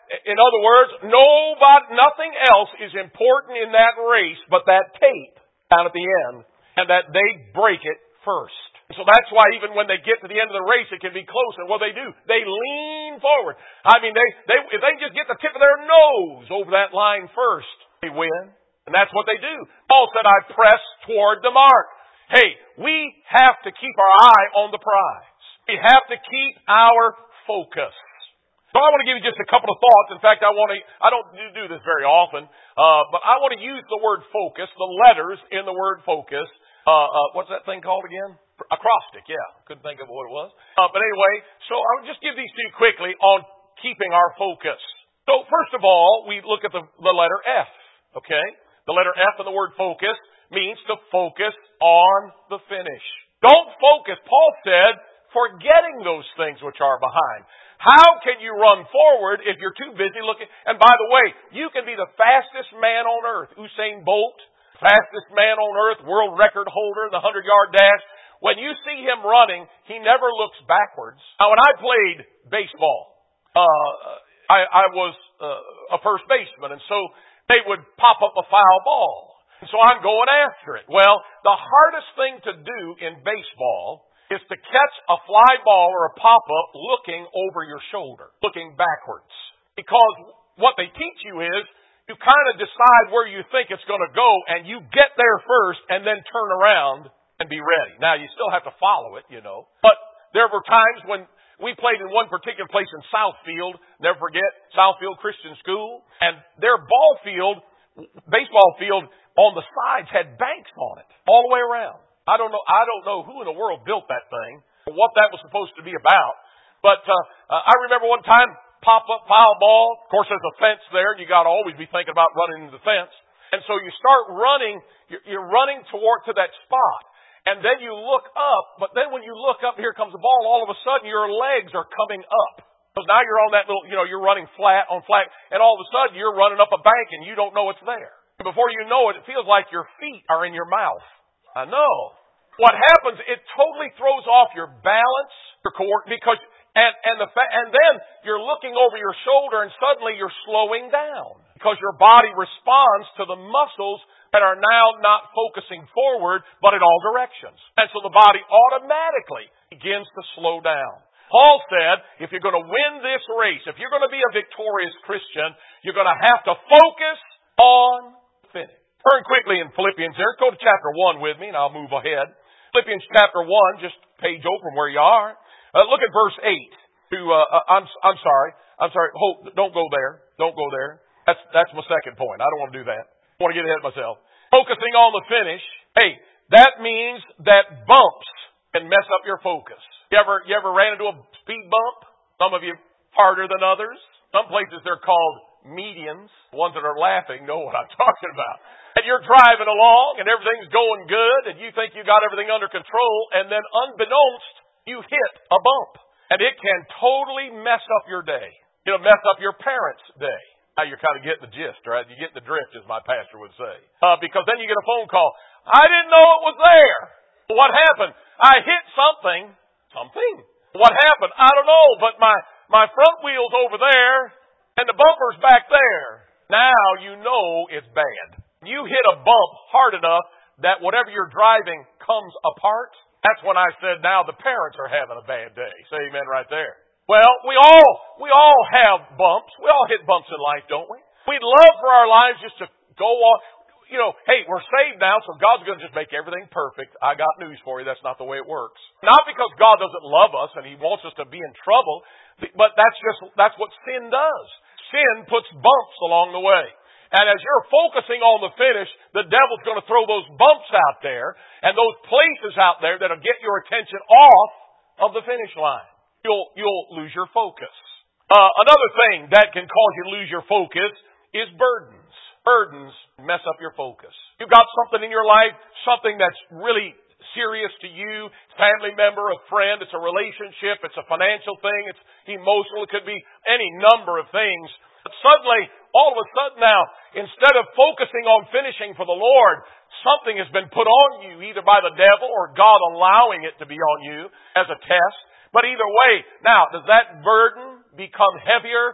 In other words, nobody, nothing else is important in that race but that tape down at the end, and that they break it first. So that's why even when they get to the end of the race, it can be close. And what they do, they lean forward. I mean, they, they if they just get the tip of their nose over that line first, they win. And that's what they do. Paul said, I press toward the mark. Hey, we have to keep our eye on the prize. We have to keep our focus. So I want to give you just a couple of thoughts. In fact, I want to, I don't do this very often, uh, but I want to use the word focus, the letters in the word focus. Uh, uh, what's that thing called again? Acrostic, yeah. Couldn't think of what it was. Uh, but anyway, so I'll just give these to you quickly on keeping our focus. So first of all, we look at the, the letter F, okay? The letter F in the word focus means to focus on the finish. Don't focus, Paul said, forgetting those things which are behind. How can you run forward if you're too busy looking? And by the way, you can be the fastest man on earth. Usain Bolt, fastest man on earth, world record holder in the hundred-yard dash. When you see him running, he never looks backwards. Now, when I played baseball, uh, I, I was uh, a first baseman, and so they would pop up a foul ball. And so I'm going after it. Well, the hardest thing to do in baseball is to catch a fly ball or a pop-up looking over your shoulder, looking backwards. Because what they teach you is you kind of decide where you think it's going to go, and you get there first and then turn around and be ready. Now, you still have to follow it, you know. But there were times when we played in one particular place in Southfield, never forget, Southfield Christian School, and their ball field, baseball field, on the sides had banks on it, all the way around. I don't know, I don't know who in the world built that thing, or what that was supposed to be about. But uh, uh, I remember one time, pop-up foul ball. Of course, there's a fence there, and you got to always be thinking about running into the fence. And so you start running, you're, you're running toward to that spot. And then you look up, but then when you look up, here comes the ball, all of a sudden your legs are coming up. Because now you're on that little, you know, you're running flat on flat, and all of a sudden you're running up a bank and you don't know it's there. Before you know it, it feels like your feet are in your mouth. I know. What happens, it totally throws off your balance, your coordinate, because, and, and the, and then you're looking over your shoulder and suddenly you're slowing down. Because your body responds to the muscles that are now not focusing forward, but in all directions. And so the body automatically begins to slow down. Paul said, if you're going to win this race, if you're going to be a victorious Christian, you're going to have to focus on finish. Turn quickly in Philippians there. Go to chapter one with me, and I'll move ahead. Philippians chapter one, just page over from where you are. Uh, look at verse eight. To uh, uh, I'm I'm sorry, I'm sorry. Hold, don't go there. Don't go there. That's that's my second point. I don't want to do that. I want to get ahead of myself. Focusing on the finish. Hey, that means that bumps can mess up your focus. You ever you ever ran into a speed bump? Some of you harder than others. Some places they're called medians. The ones that are laughing know what I'm talking about. And you're driving along and everything's going good and you think you got everything under control, and then unbeknownst, you hit a bump. And it can totally mess up your day. It'll mess up your parents' day. Now you're kind of getting the gist, right? You get the drift, as my pastor would say. Uh, because then you get a phone call. I didn't know it was there. What happened? I hit something. Something. What happened? I don't know, but my, my front wheel's over there and the bumper's back there. Now you know it's bad. You hit a bump hard enough that whatever you're driving comes apart. That's when I said, now the parents are having a bad day. Say amen right there. Well, we all, we all have bumps. We all hit bumps in life, don't we? We'd love for our lives just to go on. You know, hey, we're saved now, so God's going to just make everything perfect. I got news for you. That's not the way it works. Not because God doesn't love us and He wants us to be in trouble, but that's just, that's what sin does. Sin puts bumps along the way. And as you're focusing on the finish, the devil's going to throw those bumps out there and those places out there that'll get your attention off of the finish line. You'll, you'll lose your focus. Uh, another thing that can cause you to lose your focus is burdens. Burdens mess up your focus. You've got something in your life, something that's really serious to you, family member, a friend, it's a relationship, it's a financial thing, it's emotional, it could be any number of things. But suddenly, all of a sudden now, instead of focusing on finishing for the Lord, something has been put on you, either by the devil or God allowing it to be on you as a test. But either way, now, does that burden become heavier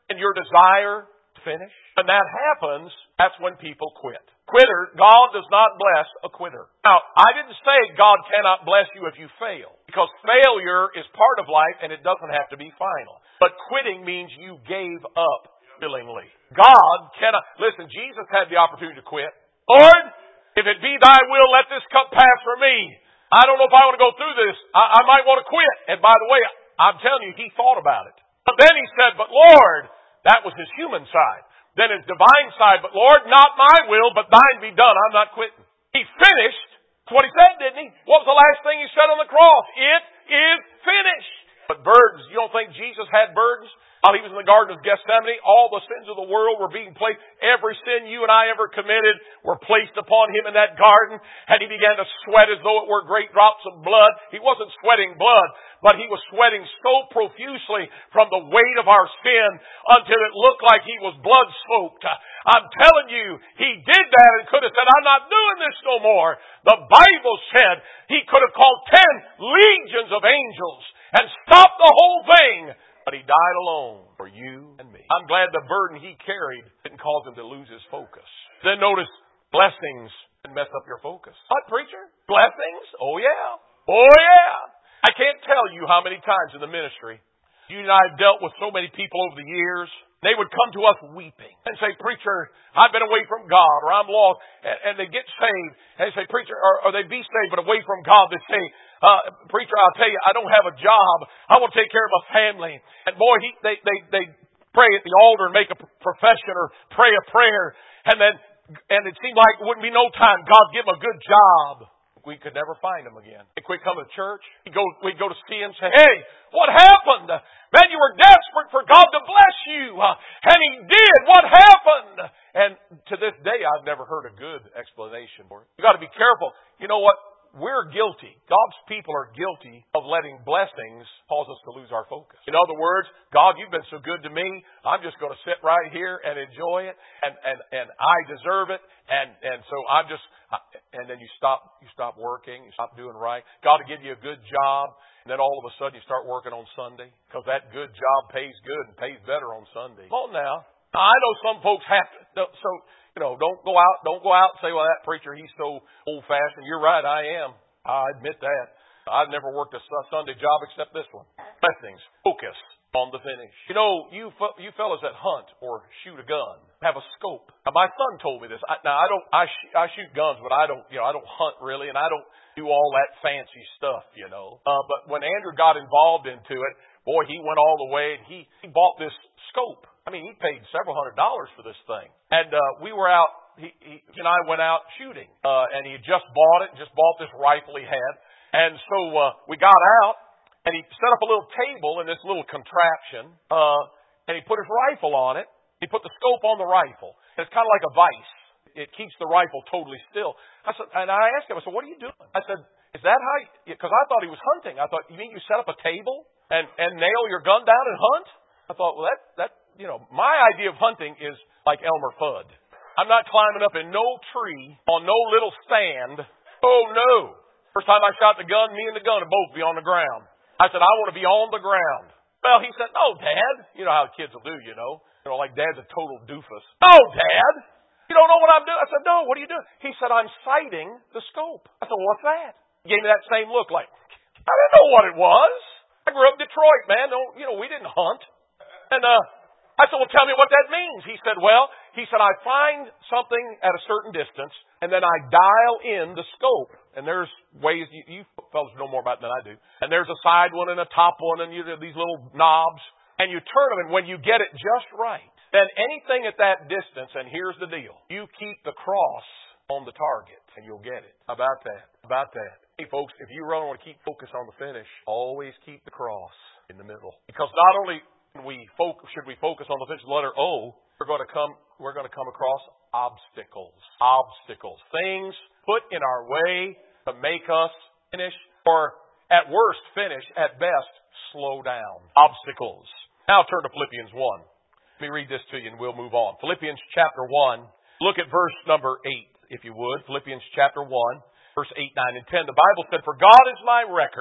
and your desire to finish. When that happens, that's when people quit. Quitter, God does not bless a quitter. Now, I didn't say God cannot bless you if you fail, because failure is part of life and it doesn't have to be final. But quitting means you gave up willingly. God cannot, listen, Jesus had the opportunity to quit. Lord, if it be thy will, let this cup pass from me. I don't know if I want to go through this. I, I might want to quit. And by the way, I'm telling you, he thought about it. But then he said, but Lord, that was his human side. Then his divine side, but Lord, not my will, but thine be done. I'm not quitting. He finished. That's what he said, didn't he? What was the last thing he said on the cross? It is finished. But burdens, you don't think Jesus had burdens? While he was in the Garden of Gethsemane, all the sins of the world were being placed. Every sin you and I ever committed were placed upon him in that garden. And he began to sweat as though it were great drops of blood. He wasn't sweating blood, but he was sweating so profusely from the weight of our sin until it looked like he was blood-soaked. I'm telling you, he did that and could have said, I'm not doing this no more. The Bible said he could have called ten legions of angels and stopped the whole thing. But he died alone for you and me. I'm glad the burden he carried didn't cause him to lose his focus. Then notice, blessings can mess up your focus. What, preacher? Blessings? Oh yeah. Oh yeah. I can't tell you how many times in the ministry you and I have dealt with so many people over the years. They would come to us weeping and say, preacher, I've been away from God, or I'm lost. And, and they get saved. And they say, preacher, or, or they be saved but away from God. They say, uh, preacher, I'll tell you, I don't have a job. I want to take care of my family. And boy, he, they, they, they pray at the altar and make a profession or pray a prayer. And then, and it seemed like it wouldn't be no time. God give them a good job. We could never find them again. They quit coming to church. We'd go, we'd go to see him and say, hey, what happened? Man, you were desperate for God to bless you. Uh, and he did. What happened? And to this day, I've never heard a good explanation for it. You've got to be careful. You know what? We're guilty. God's people are guilty of letting blessings cause us to lose our focus. In other words, God, you've been so good to me. I'm just going to sit right here and enjoy it. And, and, and I deserve it. And, and so I'm just, and then you stop, you stop working. You stop doing right. God will give you a good job. And then all of a sudden you start working on Sunday. Because that good job pays good and pays better on Sunday. Come on now. I know some folks have to, so, you know, don't go out, don't go out and say, well, that preacher, he's so old-fashioned. You're right, I am. I admit that. I've never worked a Sunday job except this one. Blessings. Focus on the finish. You know, you you fellas that hunt or shoot a gun have a scope. Now, my son told me this. I, now, I don't, I, sh- I shoot guns, but I don't, you know, I don't hunt really, and I don't do all that fancy stuff, you know. Uh, but when Andrew got involved into it, boy, he went all the way, and he, he bought this scope. I mean, he paid several hundred dollars for this thing. And uh, we were out, he, he, he and I went out shooting. Uh, and he had just bought it, just bought this rifle he had. And so uh, we got out, and he set up a little table in this little contraption. Uh, and he put his rifle on it. He put the scope on the rifle. And it's kind of like a vise. It keeps the rifle totally still. I said, and I asked him, I said, what are you doing? I said, is that how, because I thought he was hunting. I thought, you mean you set up a table and, and nail your gun down and hunt? I thought, well, that, that, you know, my idea of hunting is like Elmer Fudd. I'm not climbing up in no tree on no little stand. Oh, no. First time I shot the gun, me and the gun would both be on the ground. I said, I want to be on the ground. Well, he said, no, Dad. You know how kids will do, you know. You know, like Dad's a total doofus. No, Dad. You don't know what I'm doing? I said, no, what are you doing? He said, I'm sighting the scope. I said, what's that? He gave me that same look like, I didn't know what it was. I grew up in Detroit, man. Don't, you know, we didn't hunt. And uh, I said, well, tell me what that means. He said, well, he said, I find something at a certain distance, and then I dial in the scope. And there's ways, you, you fellas know more about it than I do. And there's a side one and a top one, and you have these little knobs. And you turn them, and when you get it just right, then anything at that distance, and here's the deal, you keep the cross on the target, and you'll get it. How about that? How about that? Hey, folks, if you really want to keep focus on the finish, always keep the cross in the middle. Because not only we focus, should we focus on the finish, the letter O, we're going to come, we're going to come across obstacles. Obstacles. Things put in our way to make us finish, or at worst finish, at best slow down. Obstacles. Now turn to Philippians one. Let me read this to you and we'll move on. Philippians chapter one. Look at verse number eight, if you would. Philippians chapter one, verse eight, nine, and ten. The Bible said, for God is my record.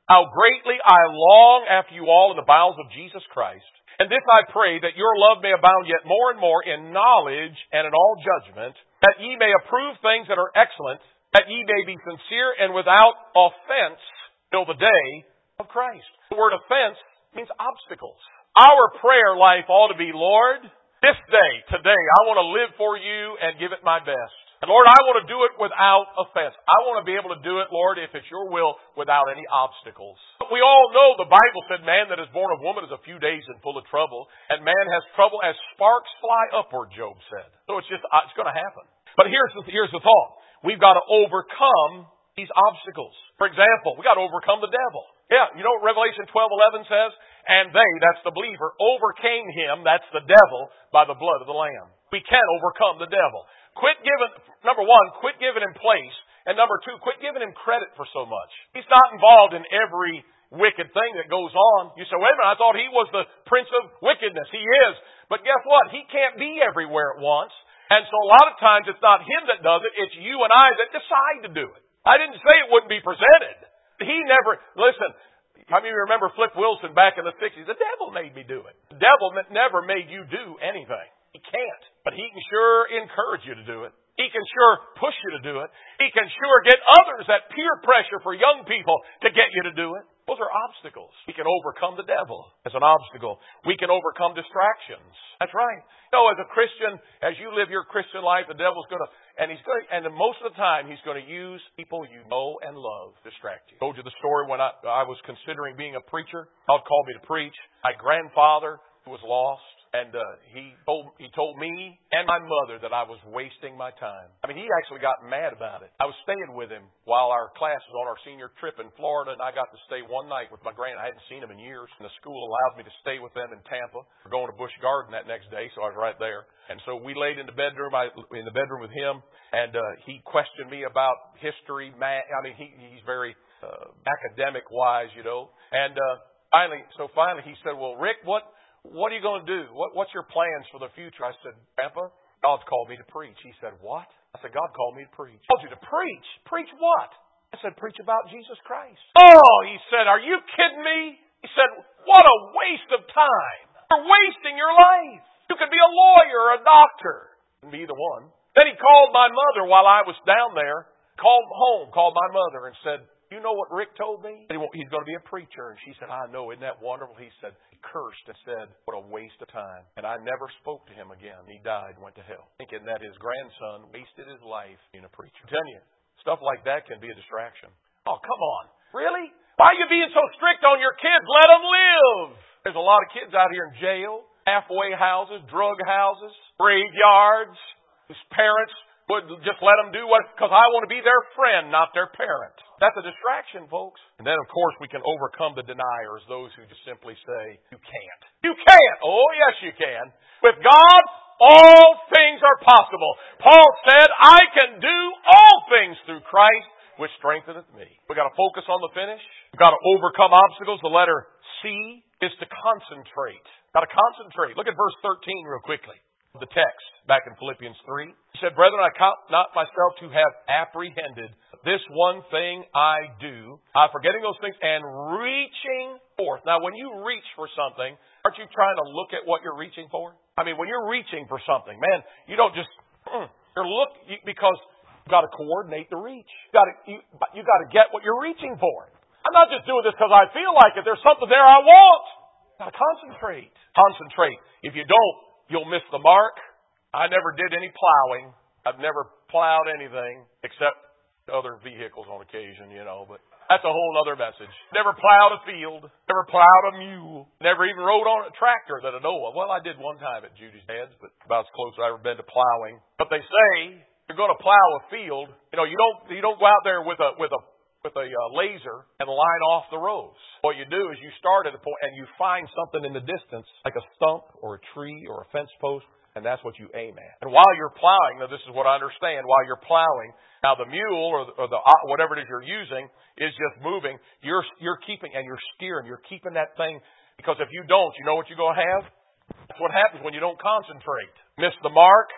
how greatly I long after you all in the bowels of Jesus Christ. And this I pray, that your love may abound yet more and more in knowledge and in all judgment, that ye may approve things that are excellent, that ye may be sincere and without offense till the day of Christ. The word offense means obstacles. Our prayer life ought to be, Lord, this day, today, I want to live for you and give it my best. And Lord, I want to do it without offense. I want to be able to do it, Lord, if it's your will, without any obstacles. But we all know the Bible said man that is born of woman is a few days and full of trouble. And man has trouble as sparks fly upward, Job said. So it's just, it's going to happen. But here's the, here's the thought. We've got to overcome these obstacles. For example, we've got to overcome the devil. Yeah, you know what Revelation twelve eleven says? And they, that's the believer, overcame him, that's the devil, by the blood of the Lamb. We can overcome the devil. Quit giving, number one, quit giving him place. And number two, quit giving him credit for so much. He's not involved in every wicked thing that goes on. You say, wait a minute, I thought he was the prince of wickedness. He is. But guess what? He can't be everywhere at once. And so a lot of times it's not him that does it, it's you and I that decide to do it. I didn't say it wouldn't be presented. He never, listen, how many of you remember Flip Wilson back in the sixties? The devil made me do it. The devil never made you do anything. He can't. But he can sure encourage you to do it. He can sure push you to do it. He can sure get others, that peer pressure for young people, to get you to do it. Those are obstacles. We can overcome the devil as an obstacle. We can overcome distractions. That's right. You know, as a Christian, as you live your Christian life, the devil's going to, and he's going to, and most of the time, he's going to use people you know and love to distract you. I told you the story when I, I was considering being a preacher. God called me to preach. My grandfather, who was lost, and uh, he told he told me and my mother that I was wasting my time. I mean, he actually got mad about it. I was staying with him while our class was on our senior trip in Florida, and I got to stay one night with my grand. I hadn't seen him in years, and the school allowed me to stay with them in Tampa. We're going to Busch Garden that next day, so I was right there. And so we laid in the bedroom, I, in the bedroom with him, and uh, he questioned me about history, math. I mean, he, he's very uh, academic-wise, you know. And uh, finally, so finally he said, well, Rick, what... What are you going to do? What, what's your plans for the future? I said, Grandpa, God's called me to preach. He said, what? I said, God called me to preach. Called you to preach? Preach what? I said, preach about Jesus Christ. Oh, he said, are you kidding me? He said, what a waste of time. You're wasting your life. You could be a lawyer or a doctor. Be either one. Then he called my mother while I was down there, called home, called my mother and said, you know what Rick told me? He's going to be a preacher. And she said, I know. Isn't that wonderful? He said, he cursed and said, what a waste of time. And I never spoke to him again. He died and went to hell, thinking that his grandson wasted his life being a preacher. I'm telling you, stuff like that can be a distraction. Oh, come on. Really? Why are you being so strict on your kids? Let them live. There's a lot of kids out here in jail, halfway houses, drug houses, graveyards, whose parents would just let them do what, because I want to be their friend, not their parent. That's a distraction, folks. And then, of course, we can overcome the deniers, those who just simply say, you can't. You can't. Oh, yes, you can. With God, all things are possible. Paul said, I can do all things through Christ, which strengtheneth me. We've got to focus on the finish. We've got to overcome obstacles. The letter C is to concentrate. Got to concentrate. Look at verse thirteen real quickly. The text back in Philippians three. He said, brethren, I count not myself to have apprehended. This one thing I do, uh, forgetting those things and reaching forth. Now, when you reach for something, aren't you trying to look at what you're reaching for? I mean, when you're reaching for something, man, you don't just, mm, you're look, you, because you've got to coordinate the reach. You've got to, you, you got to get what you're reaching for. I'm not just doing this because I feel like it. There's something there I want. You've got to concentrate. Concentrate. If you don't, you'll miss the mark. I never did any plowing. I've never plowed anything except other vehicles on occasion, you know, but that's a whole other message. Never plowed a field. Never plowed a mule. Never even rode on a tractor that I know of. Well, I did one time at Judy's dad's, but about as close as I've ever been to plowing. But they say you're going to plow a field. You know, you don't you don't go out there with a with a with a uh, laser and line off the rows. What you do is you start at a point and you find something in the distance, like a stump or a tree or a fence post, and that's what you aim at. And while you're plowing, now this is what I understand, while you're plowing, now the mule or the, or the whatever it is you're using is just moving. You're you're keeping and you're steering. You're keeping that thing, because if you don't, you know what you're going to have? That's what happens when you don't concentrate. Miss the mark.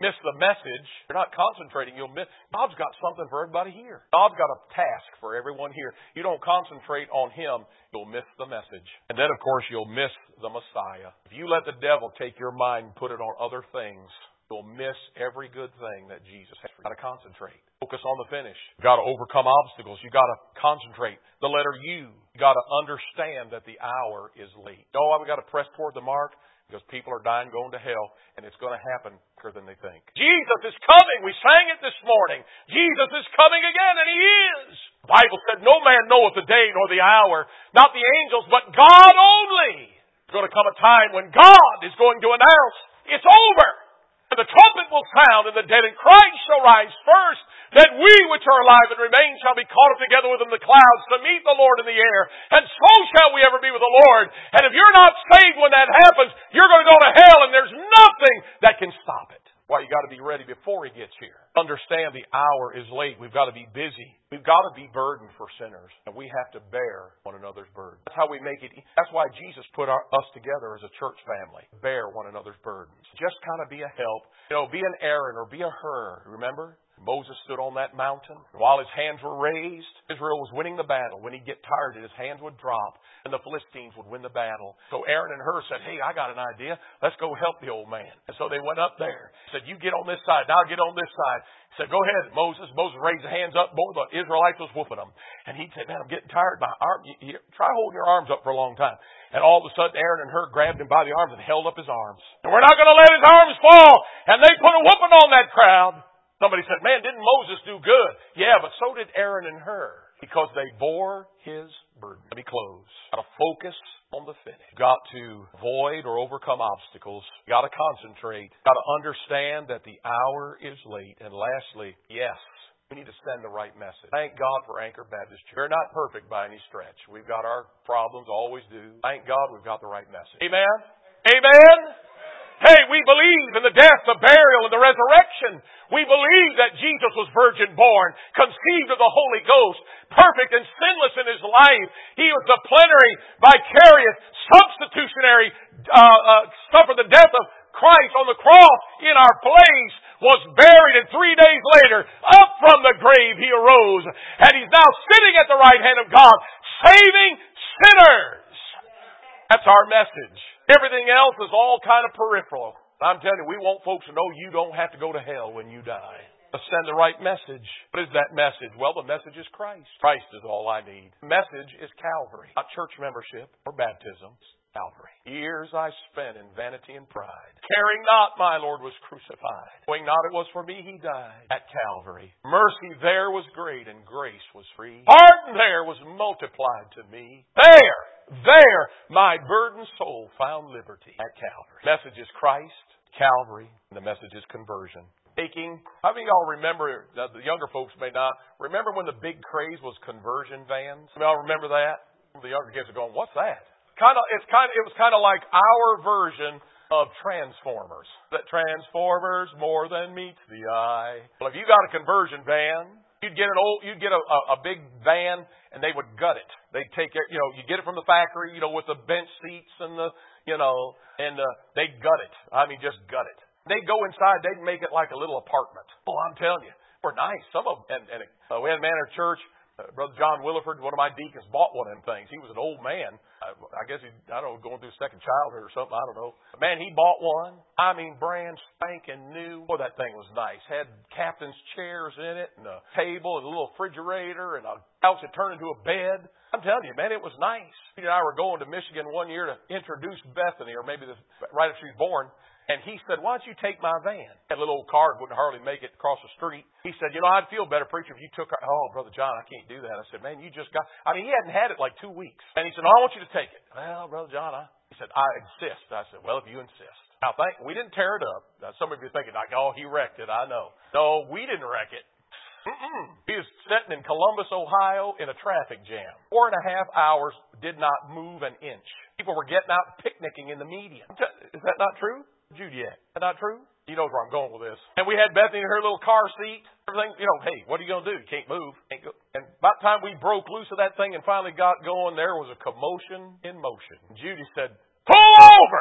miss the message, you're not concentrating, you'll miss. God's got something for everybody here. God's got a task for everyone here. You don't concentrate on Him, you'll miss the message. And then, of course, you'll miss the Messiah. If you let the devil take your mind and put it on other things, you'll miss every good thing that Jesus has. You've got to concentrate. Focus on the finish. You've got to overcome obstacles. You've got to concentrate. The letter U. You've got to understand that the hour is late. You know why we've got to press toward the mark? Because people are dying going to hell, and it's going to happen quicker than they think. Jesus is coming. We sang it this morning. Jesus is coming again, and He is. The Bible said, no man knoweth the day nor the hour, not the angels, but God only. There's going to come a time when God is going to announce, it's over. And the trumpet will sound, and the dead in Christ shall rise first. Then we which are alive and remain shall be caught up together with them in the clouds to meet the Lord in the air. And so shall we ever be with the Lord. And if you're not saved when that happens, you're going to go to hell, and there's nothing that can stop it. Why, you got to be ready before He gets here. Understand the hour is late. We've got to be busy. We've got to be burdened for sinners. And we have to bear one another's burden. That's how we make it. That's why Jesus put our, us together as a church family. Bear one another's burdens. Just kind of be a help. You know, be an Aaron or be a Hur. Remember? Moses stood on that mountain. While his hands were raised, Israel was winning the battle. When he'd get tired, his hands would drop, and the Philistines would win the battle. So Aaron and Hur said, hey, I got an idea. Let's go help the old man. And so they went up there. Said, you get on this side, now get on this side. He said, go ahead, Moses. Moses raised his hands up. Boy, the Israelites was whooping them. And he'd say, man, I'm getting tired. My arm, you, you, try holding your arms up for a long time. And all of a sudden, Aaron and Hur grabbed him by the arms and held up his arms. And we're not going to let his arms fall. And they put a whooping on that crowd. Somebody said, man, didn't Moses do good? Yeah, but so did Aaron and Hur, because they bore his burden. Let me close. Got to focus on the finish. Got to avoid or overcome obstacles. Got to concentrate. Got to understand that the hour is late. And lastly, yes, we need to send the right message. Thank God for Anchor Baptist Church. We're not perfect by any stretch. We've got our problems, always do. Thank God we've got the right message. Amen? Amen? Hey, we believe in the death, the burial, and the resurrection. We believe that Jesus was virgin born, conceived of the Holy Ghost, perfect and sinless in His life. He was the plenary, vicarious, substitutionary, uh, uh, suffered the death of Christ on the cross in our place, was buried, and three days later, up from the grave He arose. And He's now sitting at the right hand of God, saving sinners. That's our message. Everything else is all kind of peripheral. I'm telling you, we want folks to know you don't have to go to hell when you die. Let's send the right message. What is that message? Well, the message is Christ. Christ is all I need. The message is Calvary. Not church membership or baptism. Calvary. Years I spent in vanity and pride. Caring not my Lord was crucified. Knowing not it was for me He died at Calvary. Mercy there was great and grace was free. Pardon there was multiplied to me. There, there my burdened soul found liberty at Calvary. The message is Christ, Calvary, and the message is conversion. Taking, how many of y'all remember, the younger folks may not, remember when the big craze was conversion vans? Some of y'all remember that? The younger kids are going, what's that? Kind of, it's kind of, it was kind of like our version of Transformers. That Transformers more than meets the eye. Well, if you got a conversion van, you'd get an old, you'd get a, a, a big van, and they would gut it. They'd take it, you know, you get it from the factory, you know, with the bench seats and the, you know, and uh, they'd gut it. I mean, just gut it. They'd go inside, they'd make it like a little apartment. Oh, I'm telling you, we're nice. Some of them, and, and uh, we had a man in our church. Uh, Brother John Williford, one of my deacons, bought one of them things. He was an old man. I, I guess he, I don't know, going through second childhood or something. I don't know. But man, he bought one. I mean, brand spanking new. Boy, that thing was nice. Had captain's chairs in it, and a table, and a little refrigerator, and a couch that turned into a bed. I'm telling you, man, it was nice. He and I were going to Michigan one year to introduce Bethany, or maybe this, right after she was born. And he said, why don't you take my van? That little old car wouldn't hardly make it across the street. He said, you know, I'd feel better, preacher, if you took our... Oh, Brother John, I can't do that. I said, man, you just got... I mean, he hadn't had it like two weeks. And he said, no, I want you to take it. Well, Brother John, I... He said, I insist. I said, well, if you insist. Now, thank... we didn't tear it up. Now, some of you are thinking, like, oh, he wrecked it. I know. No, we didn't wreck it. Mm-mm. He was sitting in Columbus, Ohio, in a traffic jam. Four and a half hours, did not move an inch. People were getting out picnicking in the median. Is that not true? Juliet. Is that not true? He knows where I'm going with this. And we had Bethany in her little car seat. Everything, you know, hey, what are you going to do? You can't move. Can't go. And by the time we broke loose of that thing and finally got going, there was a commotion in motion. And Judy said, pull over!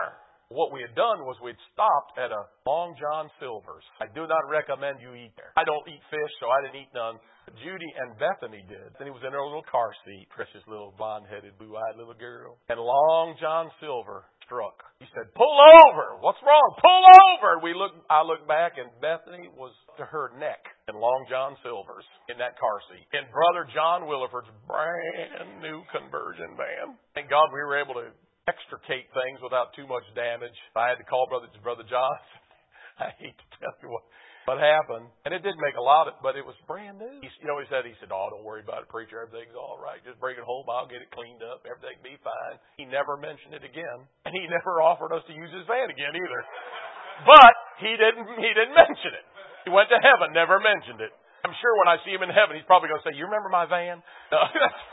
what we had done was we'd stopped at a Long John Silver's. I do not recommend you eat there. I don't eat fish, so I didn't eat none. But Judy and Bethany did. Then he was in her little car seat, precious little blonde-headed, blue-eyed little girl. And Long John Silver struck. He said, "Pull over! What's wrong? Pull over!" We looked. I looked back, and Bethany was to her neck in Long John Silver's in that car seat. In Brother John Williford's brand new conversion van. Thank God we were able to extricate things without too much damage. I had to call Brother Brother John. I hate to tell you what, what happened. And it did make a lot of it, but it was brand new. He, you know, he said, he said, "Oh, don't worry about it, preacher. Everything's all right. Just bring it home. I'll get it cleaned up. Everything will be fine." He never mentioned it again. And he never offered us to use his van again either. But he didn't, he didn't mention it. He went to heaven, never mentioned it. I'm sure when I see him in heaven, he's probably going to say, "You remember my van?" No.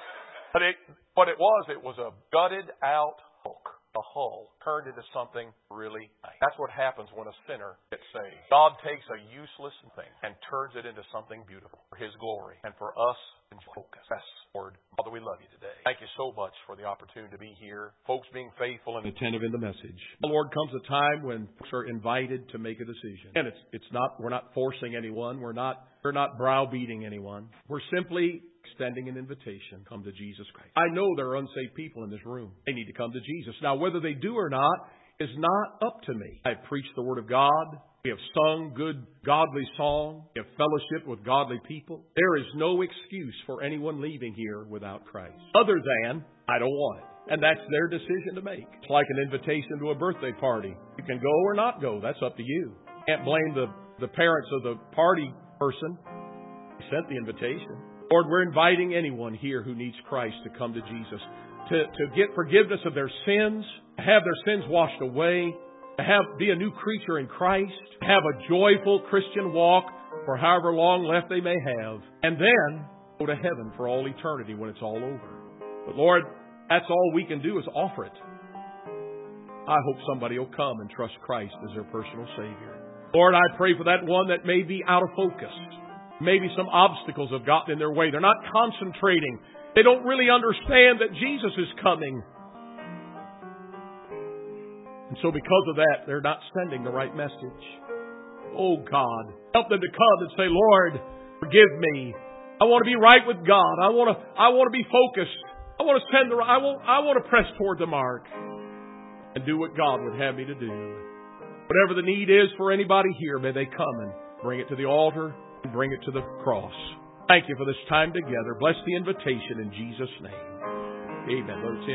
But it, what it was, it was a gutted out Hulk. The hull turned into something really nice. That's what happens when a sinner gets saved. God takes a useless thing and turns it into something beautiful for His glory and for us in focus. That's the word. Father, we love You today. Thank You so much for the opportunity to be here. Folks being faithful and attentive in the message. The Lord, comes a time when folks are invited to make a decision. And it's it's not we're not forcing anyone. We're not we're not browbeating anyone. We're simply extending an invitation. Come to Jesus Christ. I know there are unsaved people in this room. They need to come to Jesus. Now, whether they do or not is not up to me. I preach the Word of God. We have sung good, godly song. We have fellowship with godly people. There is no excuse for anyone leaving here without Christ. Other than, I don't want it. And that's their decision to make. It's like an invitation to a birthday party. You can go or not go. That's up to you. You can't blame the, the parents of the party person. They sent the invitation. Lord, we're inviting anyone here who needs Christ to come to Jesus, to, to get forgiveness of their sins, to have their sins washed away, to have be a new creature in Christ, to have a joyful Christian walk for however long left they may have, and then go to heaven for all eternity when it's all over. But Lord, that's all we can do is offer it. I hope somebody will come and trust Christ as their personal Savior. Lord, I pray for that one that may be out of focus. Maybe some obstacles have gotten in their way. They're not concentrating. They don't really understand that Jesus is coming. And so because of that, they're not sending the right message. Oh God, help them to come and say, "Lord, forgive me. I want to be right with God. I want to, I want to be focused. I want to send the, I want, I want to press toward the mark and do what God would have me to do." Whatever the need is for anybody here, may they come and bring it to the altar. Bring it to the cross. Thank You for this time together. Bless the invitation in Jesus' name. Amen. Let us